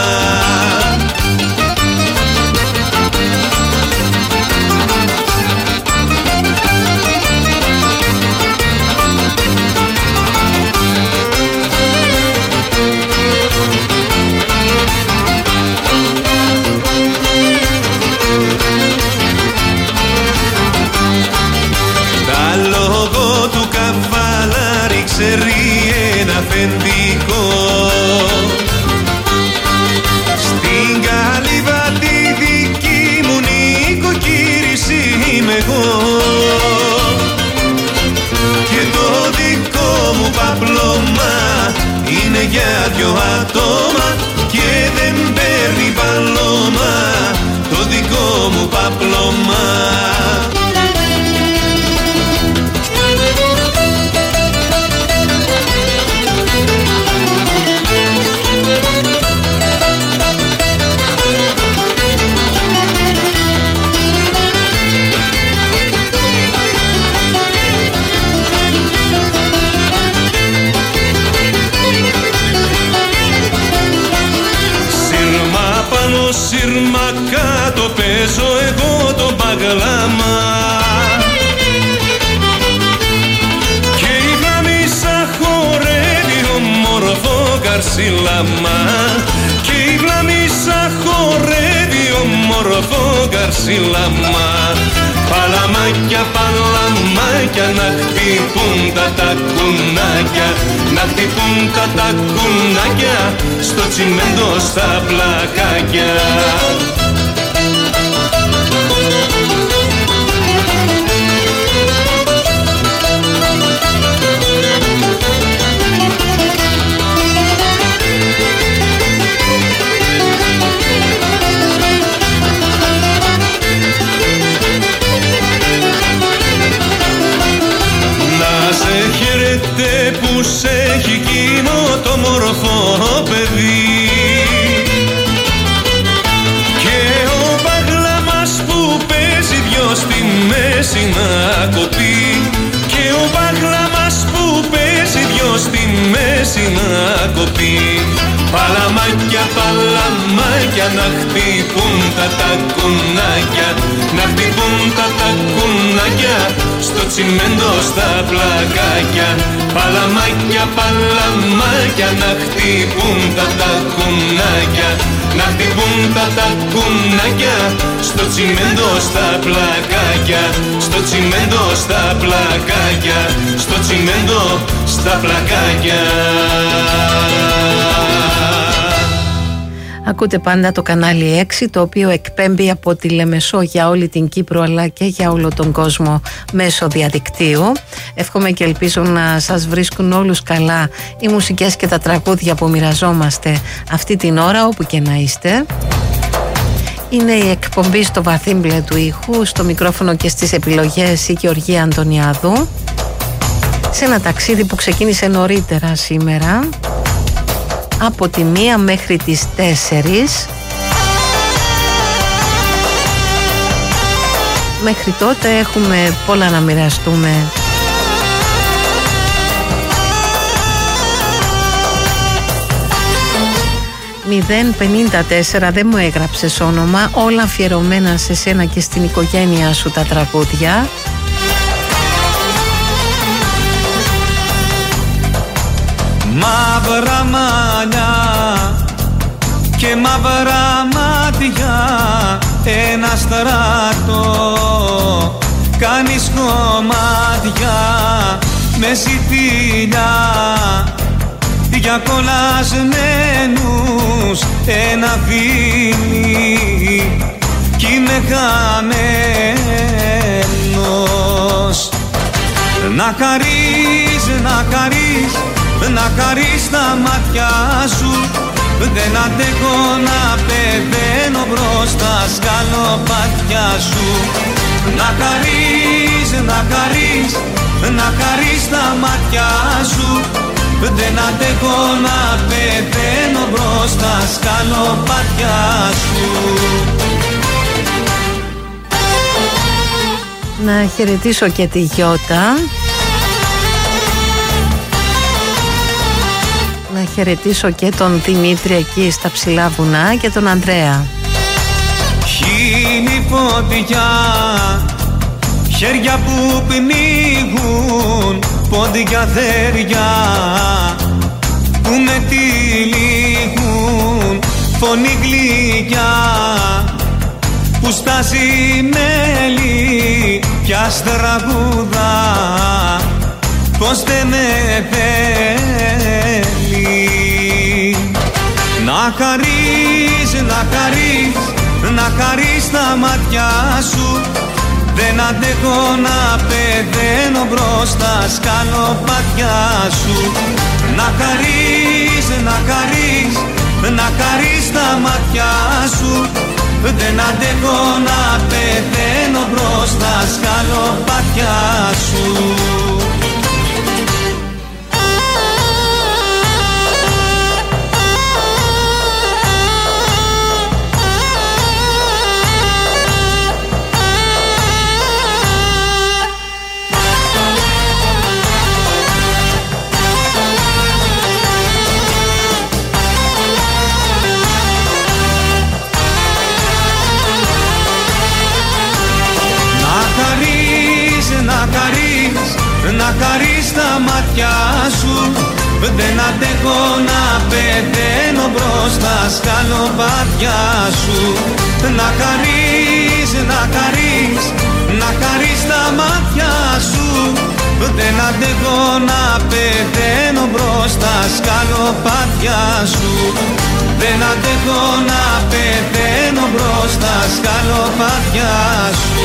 παπλωμά. Σύρμα κάτω παίζω εγώ το παγλάμα και η βλάμισα χορεύει όμορφο καρσίλαμα και η βλάμισα χορεύει όμορφο καρσίλαμα. Παλαμάκια, παλαμάκια να χτυπούν τα τακουνάκια, να χτυπούν τα τακουνάκια στο τσιμέντο στα πλακάκια. Που σ' έχει εκείνο το μορφό παιδί και ο παγλάμας που παίζει δυο στη μέση να κοπεί και ο παγλάμας που παίζει δυο στη μέση να κοπεί. Παλαμάκια, παλαμάκια να χτυπούν τα τακουνάκια, να χτυπούν τα τακουνάκια στο τσιμέντο στα πλακάκια. Παλαμάκια, παλαμάκια να χτυπούν τα τακουνάκια, να χτυπούν τα τακουνάκια στο τσιμέντο στα πλακάκια, στο τσιμέντο στα πλακάκια, στο τσιμέντο στα πλακάκια. Ακούτε πάντα το κανάλι 6, το οποίο εκπέμπει από τη Λεμεσό για όλη την Κύπρο αλλά και για όλο τον κόσμο μέσω διαδικτύου. Εύχομαι και ελπίζω να σας βρίσκουν όλους καλά οι μουσικές και τα τραγούδια που μοιραζόμαστε αυτή την ώρα όπου και να είστε. Είναι η εκπομπή στο βαθύ μπλε του ήχου, στο μικρόφωνο και στις επιλογές η Γεωργία Αντωνιάδου, σε ένα ταξίδι που ξεκίνησε νωρίτερα σήμερα από τη 1 μέχρι τις 4. Μέχρι τότε έχουμε πολλά να μοιραστούμε. «054» δεν μου έγραψες όνομα, όλα αφιερωμένα σε σένα και στην οικογένειά σου τα τραγούδια. Μαύρα μαλλιά και μαύρα μάτια, ένα στράτο κάνεις κομμάτια με ζητήλια για κολλασμένους ένα δίνει κι είμαι χαμένος. Να χαρείς, να χαρείς, να χαρείς τα μάτια σου, δεν αντέχω να πεθαίνω μπροστά σκαλοπάτια σου. Να χαρείς, να χαρείς, να χαρείς τα μάτια σου, δεν αντέχω να πεθαίνω μπροστά σκαλοπάτια σου. Να χαιρετήσω και τη Γιώτα. Να χαιρετήσω και τον Δημήτρη εκεί στα ψηλά βουνά και τον Ανδρέα. Χίλι φωτιά, χέρια που πνίγουν, πόντια θέρια που με τυλίγουν, φωνή γλυκιά που στάζει μέλι κι αστραγούδα, πως δεν με θέλει. Να χαρείς, να χαρείς, να χαρείς τα μάτια σου, δεν αντέχω να πεθαίνω μπροστά σκαλοπάτια σου. Να χαρείς, να χαρείς, να χαρείς τα μάτια σου, Δεν αντέχω να πεθαίνω μπροστά σκαλοπάτια σου. Να χαρείς τα μάτια σου. Δεν αντέχω να πεθαίνω μπροστά σκαλοπάτια σου. Να χαρείς τα μάτια σου. Δεν αντέχω να πεθαίνω μπροστά σκαλοπάτια σου. Δεν αντέχω να πεθαίνω μπροστά σκαλοπάτια σου.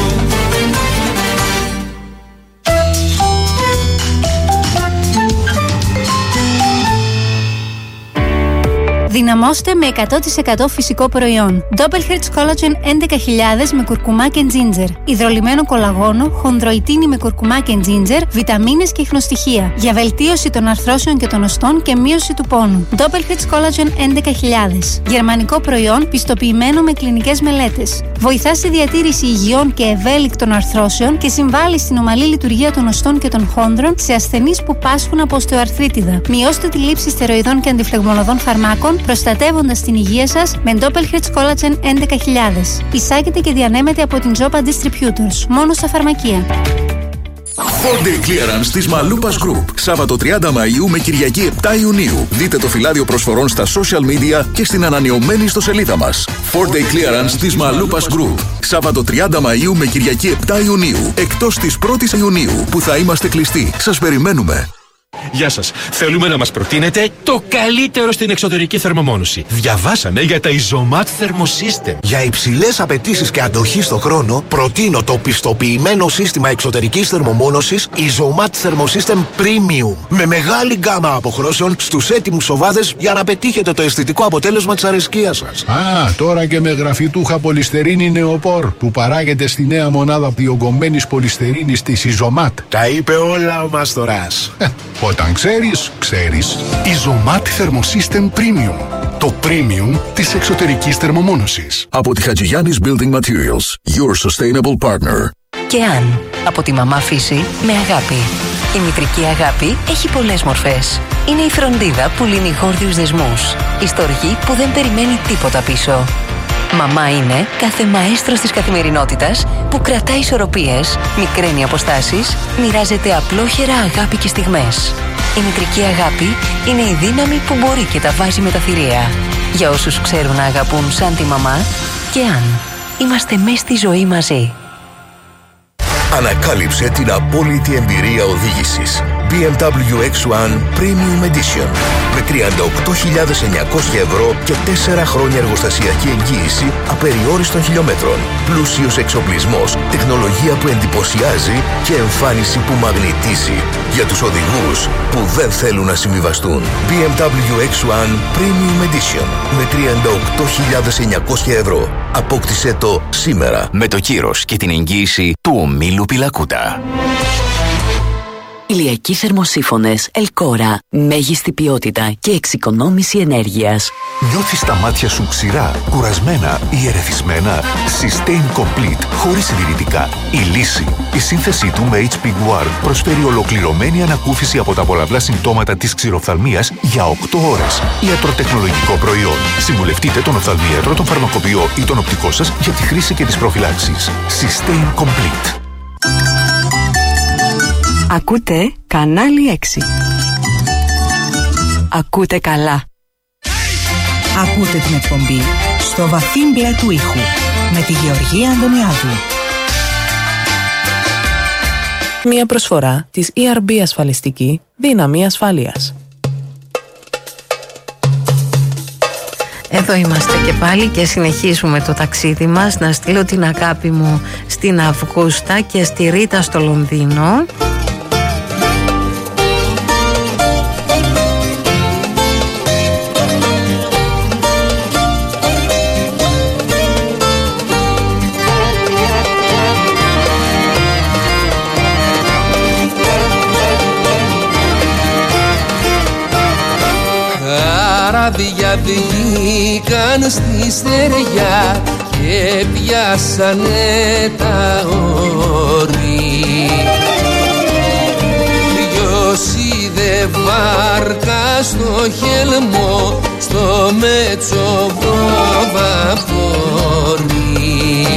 Δυναμώστε με 100% φυσικό προϊόν. Doppelherz Collagen 11.000 με κουρκουμά και ginger. Υδρολυμμένο κολαγόνο, χονδροϊτίνη με κουρκουμά και ginger, βιταμίνες και ιχνοστοιχεία. Για βελτίωση των αρθρώσεων και των οστών και μείωση του πόνου. Doppelherz Collagen 11.000. Γερμανικό προϊόν πιστοποιημένο με κλινικές μελέτες. Βοηθά στη διατήρηση υγιών και ευέλικτων αρθρώσεων και συμβάλλει στην ομαλή λειτουργία των οστών και των χόνδρων σε ασθενείς που πάσχουν από οστεοαρθρίτιδα. Μειώστε τη λήψη στεροειδών και αντιφλεγμονωδών φαρμάκων, προστατεύοντας την υγεία σας με Doppelherz Collagen 11.000. Εισάγεται και διανέμεται από την Zopa Distributors. Μόνο στα φαρμακεία. 4-day clearance της Μαλούπας Group. Σάββατο 30 Μαΐου με Κυριακή 7 Ιουνίου. Δείτε το φυλάδιο προσφορών στα social media και στην ανανεωμένη ιστοσελίδα μας. 4-day clearance της Μαλούπας Group. Σάββατο 30 Μαΐου με Κυριακή 7 Ιουνίου. Εκτός της 1ης Ιουνίου που θα είμαστε κλειστοί. Σας περιμένουμε. Γεια σας. Θέλουμε να μας προτείνετε το καλύτερο στην εξωτερική θερμομόνωση. Διαβάσαμε για τα Isomat Thermosystem. Για υψηλές απαιτήσεις και αντοχή στο χρόνο, προτείνω το πιστοποιημένο σύστημα εξωτερικής θερμομόνωσης Isomat Thermosystem Premium. Με μεγάλη γκάμα αποχρώσεων στους έτοιμους οβάδες για να πετύχετε το αισθητικό αποτέλεσμα της αρεσκίας σας. Α, τώρα και με γραφιτούχα πολυστερίνη νεοπόρ που παράγεται στη νέα μονάδα διογκωμένης πολυστερίνης της Isomat. Τα είπε όλα ο Μαστοράς. Όταν ξέρεις, ξέρεις. Isomat Thermosystem Premium. Το premium της εξωτερικής θερμομόνωσης. Από τη Χατζηγιάννης Building Materials. Your sustainable partner. Και αν από τη μαμά φύση με αγάπη. Η μητρική αγάπη έχει πολλές μορφές. Είναι η φροντίδα που λύνει γόρδιους δεσμούς. Η στοργή που δεν περιμένει τίποτα πίσω. Μαμά είναι κάθε μαέστρος της καθημερινότητας που κρατάει ισορροπίες, μικραίνει αποστάσεις, μοιράζεται απλόχερα αγάπη και στιγμές. Η μητρική αγάπη είναι η δύναμη που μπορεί και τα βάζει με τα θηρία. Για όσους ξέρουν να αγαπούν σαν τη μαμά, και αν είμαστε μέσα στη ζωή μαζί. Ανακάλυψε την απόλυτη εμπειρία οδήγησης. BMW X1 Premium Edition με 38.900 ευρώ και 4 χρόνια εργοστασιακή εγγύηση απεριόριστων χιλιόμετρων. Πλούσιος εξοπλισμός, τεχνολογία που εντυπωσιάζει και εμφάνιση που μαγνητίζει. Για τους οδηγούς που δεν θέλουν να συμβιβαστούν. BMW X1 Premium Edition με 38.900 ευρώ. Απόκτησέ το σήμερα. Με το κύρος και την εγγύηση του ομίλου Πιλακούτα. Ηλιακοί θερμοσύφωνες Ελκόρα. Μέγιστη ποιότητα και εξοικονόμηση ενέργειας. Νιώθεις τα μάτια σου ξηρά, κουρασμένα ή ερεθισμένα? Sustain Complete, χωρίς συντηρητικά. Η λύση. Η σύνθεσή του με HP Guard προσφέρει ολοκληρωμένη ανακούφιση από τα πολλαπλά συμπτώματα της ξηροφθαλμίας για 8 ώρες. Ιατροτεχνολογικό προϊόν. Συμβουλευτείτε τον οφθαλμίατρο, τον φαρμακοποιό ή τον οπτικό σας για τη χρήση και τις προφυλάξεις. Sustain Complete. Ακούτε κανάλι 6. Ακούτε καλά. Ακούτε την εκπομπή στο βαθύ μπλε του ήχου με τη Γεωργία Αντωνιάδου. Μία προσφορά της ERB ασφαλιστική, δύναμη ασφάλειας. Εδώ είμαστε και πάλι και συνεχίζουμε το ταξίδι μας. Να στείλω την αγάπη μου στην Αυγούστα και στη Ρίτα στο Λονδίνο. Καράβια βγήκαν στη στεριά και πιάσανε τα όρη. Ποιος είδε βάρκα στο χελμό, στο μετσοβροβαπόρι.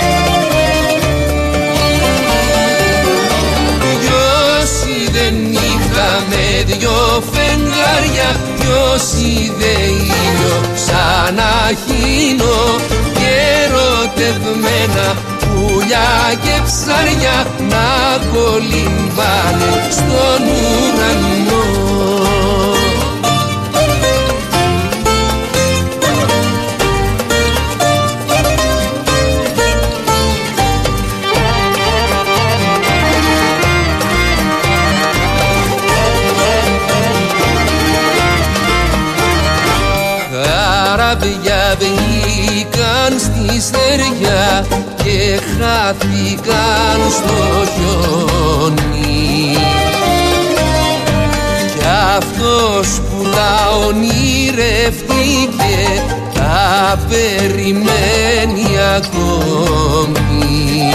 Ποιος είδε νύχτα με δυο φεγγάρια, ποιος είδε ήλιο σαν αχίνο και ερωτευμένα πουλιά και ψάρια να κολυμπάνε στον ουρανό. Καράβια βγήκαν στη στεριά και χάθηκαν στο χιόνι. Κι αυτός που τα ονειρευτήκε τα περιμένει ακόμη.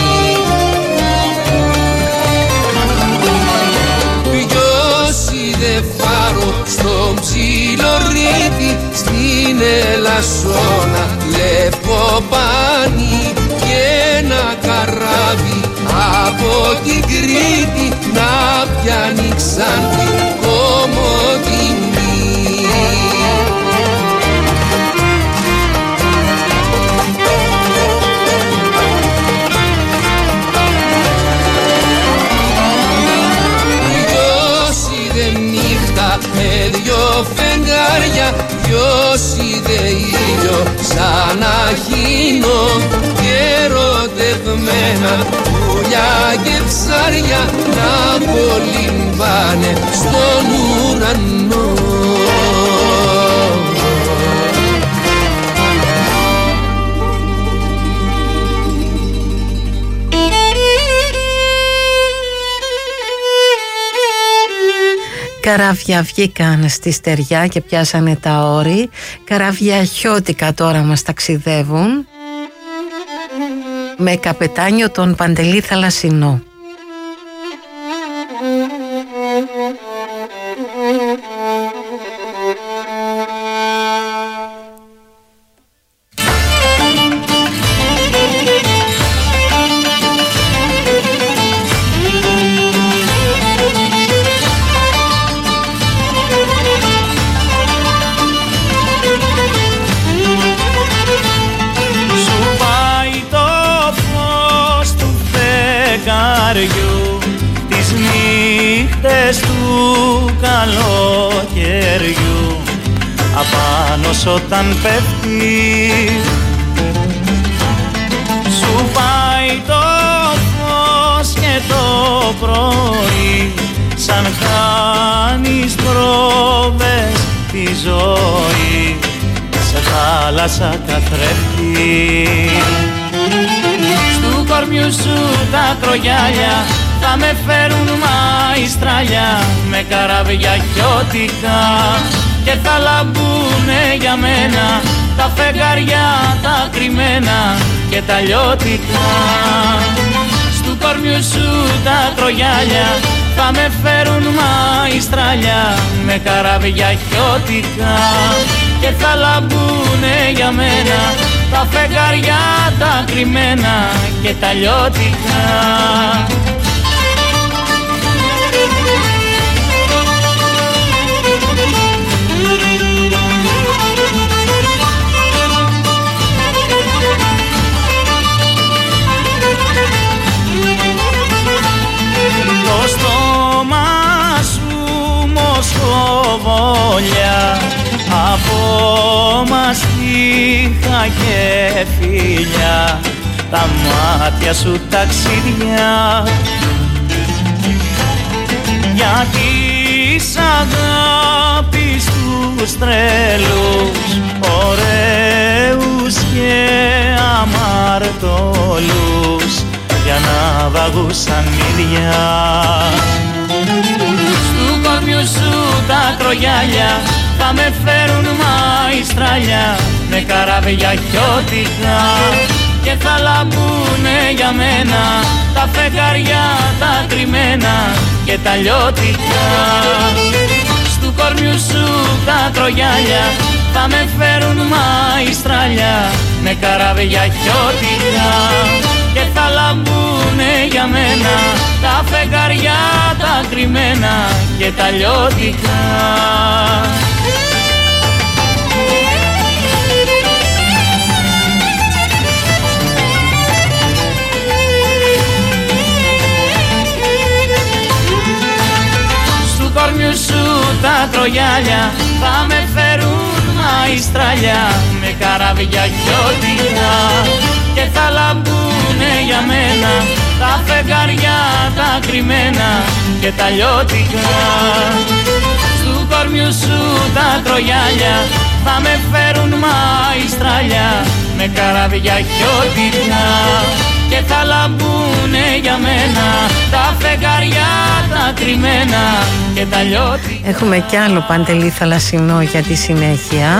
Ποιος είδε φάρο στον ψιλορρίτη, στην Ελασσόνα λευκοπάνι και ένα καράβι από την Κρήτη να πιάνει Ξάνθη Κομοτηνή. Ποιος είδε νύχτα με δυο φεγγάρια, ποιος είδε ήλιο σαν αχίνο και ερωτευμένα πουλιά και ψάρια να κολυμπάνε στον ουρανό. Καράβια βγήκαν στη στεριά και πιάσανε τα όρη. Καράβια χιώτικα τώρα μας ταξιδεύουν, με καπετάνιο τον Παντελή Θαλασσινό. Τις νύχτες του καλοκαιριού απάνω όταν πέφτει, σου πάει το φως και το πρωί σαν χάνεις πρόβες τη ζωή σε θάλασσα καθρέφτη. Στου κορμιού σου τα κρογιάλια θα με φέρουν μαϊστράλια με καράβια χιώτικα και θα λαμπούνε για μένα τα φεγγάρια τα κρυμμένα και τα λιώτικα. Στου κορμιού σου τα κρογιάλια θα με φέρουν μαϊστράλια με καράβια χιώτικα και θα λαμπούνε για μένα τα φεγγάρια τα κρυμμένα και τα λιώτικα. Το στόμα σου μοσχοβόλια από μαστίχα και φιλιά, τα μάτια σου ταξίδια για της αγάπης τους τρέλους, ωραίους και αμαρτωλούς για να βαγούσαν ίδια. Στου κορμιού σου τα κρογιάλια θα θα με φέρουν μαϊστραλιά με καράβια χιώτικα και θα λαμπούνε για μένα τα φεγγαριά τα κρυμμένα και τα λιώτικα. Στου κορμιού σου τα τρογιάλια θα με φέρουν μαϊστραλιά με καράβια χιώτικα και θα λαμπούνε για μένα τα φεγγαριά τα κρυμμένα και τα λιώτικα. Στου κορμιού σου τα τρογιάλια θα με φέρουν μαϊστραλιά με καράβια χιώτικα και θα λαμπούνε για μένα τα φεγγαριά τα κρυμμένα και τα λιώτικα. Στου κορμιού σου τα τρογιάλια θα με φέρουν μαϊστραλιά με καράβια χιώτικα και θα λαμπούνε για μένα τα φεγγαριά τα κρυμμένα και τα λιώτικα. Έχουμε κι άλλο Παντελή Θαλασσινό για τη συνέχεια.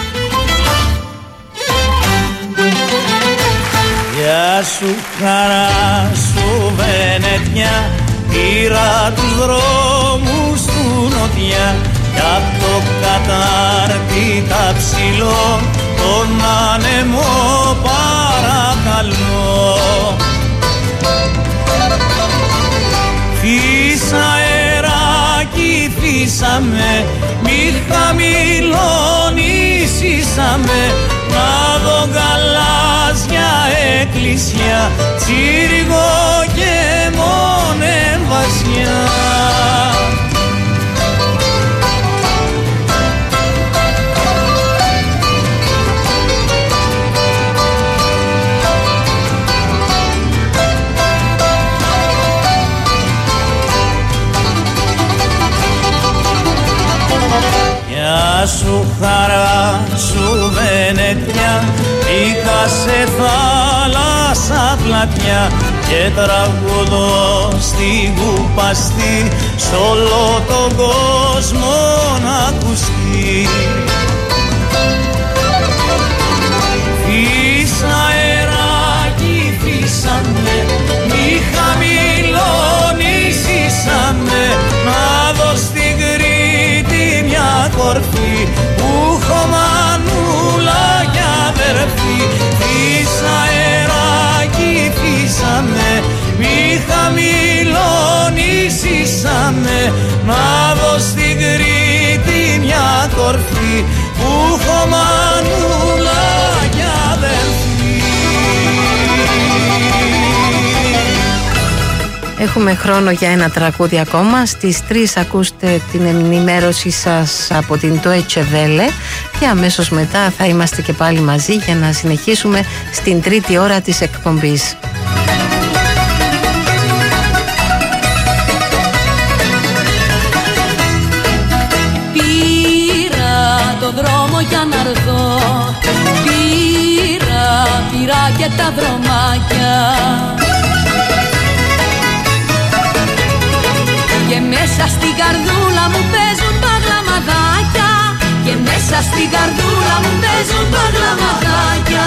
Γεια σου χαρά σου Βενετιά, πήρα τους δρόμους του νοτιά κι απ' το κατάρτι τα ψηλό τον άνεμο παρακαλώ. Φύσα αεράκι φύσαμε, μη χαμηλώνεις ήσαμε, να δω γαλάζια εκκλησιά, τσίριγο και μόνε βασιά. Γεια σου χαρά σου Βενετιά, είχα σε θάλασσα πλατιά και τραγουδώ στην κουπαστή σ' όλο τον κόσμο να ακουστεί. Φύσα αεράκι φύσαμε, μη χαμηλώνεις ήσαμε, να δω στην Κρήτη μια κορφή που έχω μανούλα για αδερφή. Φύσα αεράκι φύσαμε, μη χαμηλώνεις ήσαμε, να δω στην Κρήτη μια κορφή που έχω μανούλα για αδερφή. Έχουμε χρόνο για ένα τραγούδι ακόμα. Στις 3 ακούστε την ενημέρωση σας από την Deutsche Welle και αμέσως μετά θα είμαστε και πάλι μαζί για να συνεχίσουμε στην τρίτη ώρα της εκπομπής. Πήρα το δρόμο για να έρθω, πήρα και τα δρομάκια και μέσα στην καρδούλα μου παίζουν παγλαμαδάκια, και μέσα στην καρδούλα μου παίζουν παγλαμαδάκια.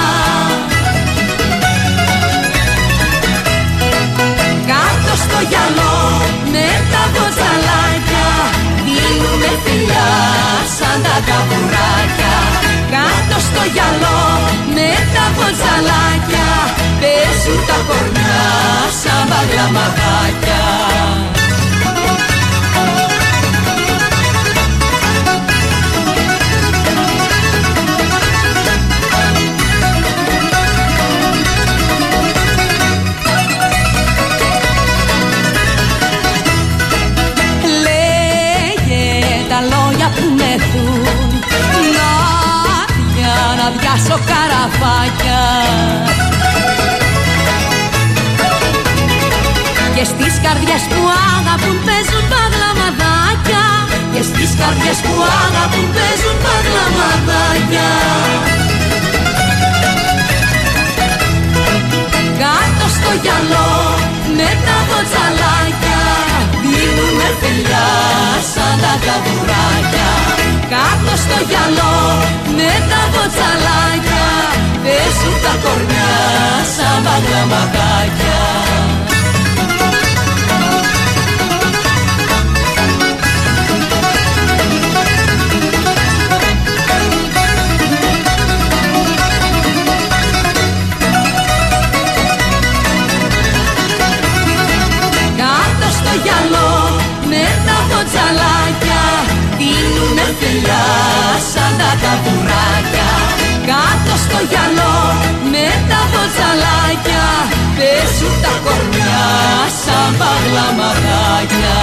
Κάτω στο γυαλό με τα βοτσαλάκια δίνουμε φιλιά σαν τα καβουράκια. Κάτω στο γυαλό με τα βοτσαλάκια παίζουν τα κορμιά σαν παγλαμαδάκια. Να διάσω καραφάκια και στις καρδιές που αγαπούν παίζουν παγλαμαδάκια, και στις καρδιές που αγαπούν παίζουν παγλαμαδάκια. Κάτω στο γυαλό με τα βοτσαλάκια δίνουμε φιλιά σαν τα καβουράκια. Κάτω στο γυαλό με τα μποτσαλάκια παίζουν τα κορμιά σαν παγλαμαδάκια. Κάτω στο γυαλό με τα μποτσαλάκια δίνουνε φιλιά σαν τα καβουράκια. Κάτω στο γυαλό με τα μποτσαλάκια παίζουν τα κορμιά σαν παγλαμαδάκια.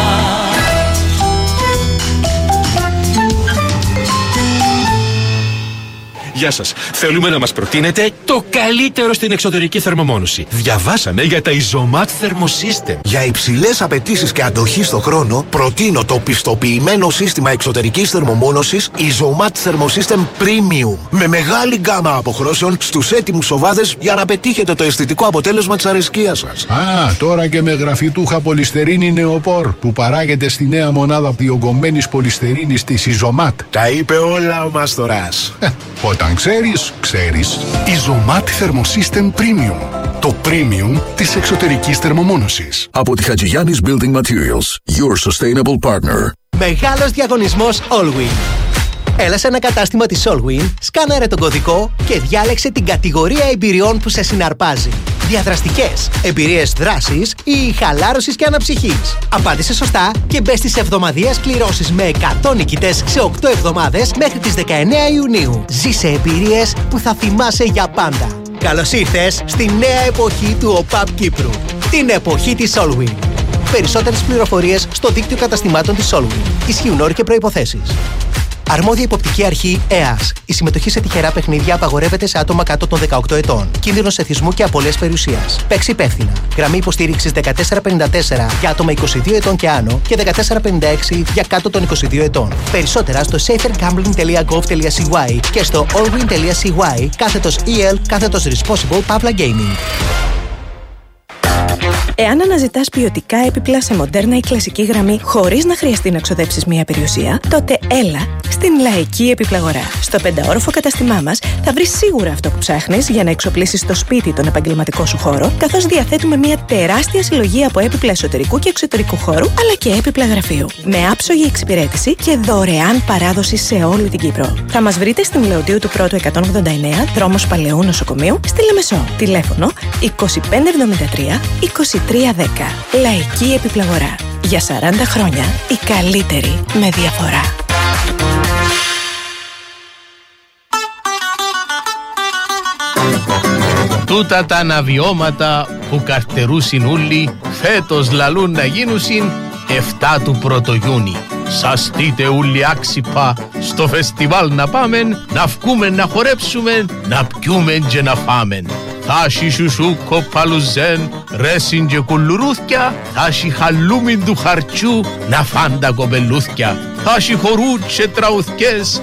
Γεια σας. Θέλουμε να μας προτείνετε το καλύτερο στην εξωτερική θερμομόνωση. Διαβάσαμε για τα Isomat Thermosystem. Για υψηλές απαιτήσεις και αντοχή στο χρόνο, προτείνω το πιστοποιημένο σύστημα εξωτερικής θερμομόνωσης Isomat Thermosystem Premium. Με μεγάλη γκάμα αποχρώσεων στους έτοιμους σοβάδες για να πετύχετε το αισθητικό αποτέλεσμα της αρεσκίας σας. Α, τώρα και με γραφιτούχα πολυστερίνη νεοπόρ που παράγεται στη νέα μονάδα διογκωμένης πολυστερίνης της Isomat. Τα είπε όλα ο Μαστοράς. Όταν ξέρεις, ξέρεις. Isomat Thermosystem Premium. Το premium της εξωτερικής θερμομόνωσης. Από τη Χατζηγιάννης Building Materials. Your sustainable partner. Μεγάλος διαγωνισμός Allwyn. Έλα σε ένα κατάστημα της Allwyn, σκάναρε τον κωδικό και διάλεξε την κατηγορία εμπειριών που σε συναρπάζει. Διαδραστικές, εμπειρίες δράσης ή χαλάρωσης και αναψυχής. Απάντησε σωστά και μπες στις εβδομαδιαίες κληρώσεις με 100 νικητές σε 8 εβδομάδες μέχρι τις 19 Ιουνίου. Ζήσε εμπειρίες που θα θυμάσαι για πάντα. Καλώς ήρθες στη νέα εποχή του ΟΠΑΠ Κύπρου. Την εποχή της Allwyn. Περισσότερες πληροφορίες στο δίκτυο καταστημάτων της Allwyn. Ισχύουν όροι και προϋποθέσεις. Αρμόδια υποπτική αρχή ΕΑΣ. Η συμμετοχή σε τυχερά παιχνίδια απαγορεύεται σε άτομα κάτω των 18 ετών. Κίνδυνος εθισμού και απώλειας περιουσίας. Παίξει υπεύθυνα. Γραμμή υποστήριξης 1454 για άτομα 22 ετών και άνω και 1456 για κάτω των 22 ετών. Περισσότερα στο safergambling.gov.cy και στο allwyn.cy /EL /responsible Gaming. Εάν αναζητάς ποιοτικά έπιπλα σε μοντέρνα ή κλασική γραμμή χωρίς να χρειαστεί να ξοδέψεις μία περιουσία, τότε έλα στην Λαϊκή Επιπλαγορά. Στο 5όροφο καταστημά μας θα βρεις σίγουρα αυτό που ψάχνεις για να εξοπλίσεις το σπίτι τον επαγγελματικό σου χώρο, καθώς διαθέτουμε μία τεράστια συλλογή από έπιπλα εσωτερικού και εξωτερικού χώρου, αλλά και έπιπλα γραφείου. Με άψογη εξυπηρέτηση και δωρεάν παράδοση σε όλη την Κύπρο. Θα μας βρείτε στην Λεωτίου του Πρώτου 189, δρόμος Παλαιού Νοσοκομείου, στη Λεμεσό. Τηλέφωνο 2573 2310. Λαϊκή Επιπλαγορά. Για 40 χρόνια η καλύτερη με διαφορά. Τούτα τα αναβιώματα που καρτερούσιν ούλοι φέτος λαλούν να γίνουσιν 7 του Πρωτογιούνι. Σας στείτε ούλοι άξιπα στο φεστιβάλ να πάμεν, να φκούμεν να χορέψουμε, να πιούμεν και να φάμεν. Θα έχει σουσούκο παλουζέν, ρέσιν και κουλουρούθκια, θα έχει χαλούμιν του χαρτσού, να φάν τα κοπελούθκια. Θα έχει χορού και τραουθκές,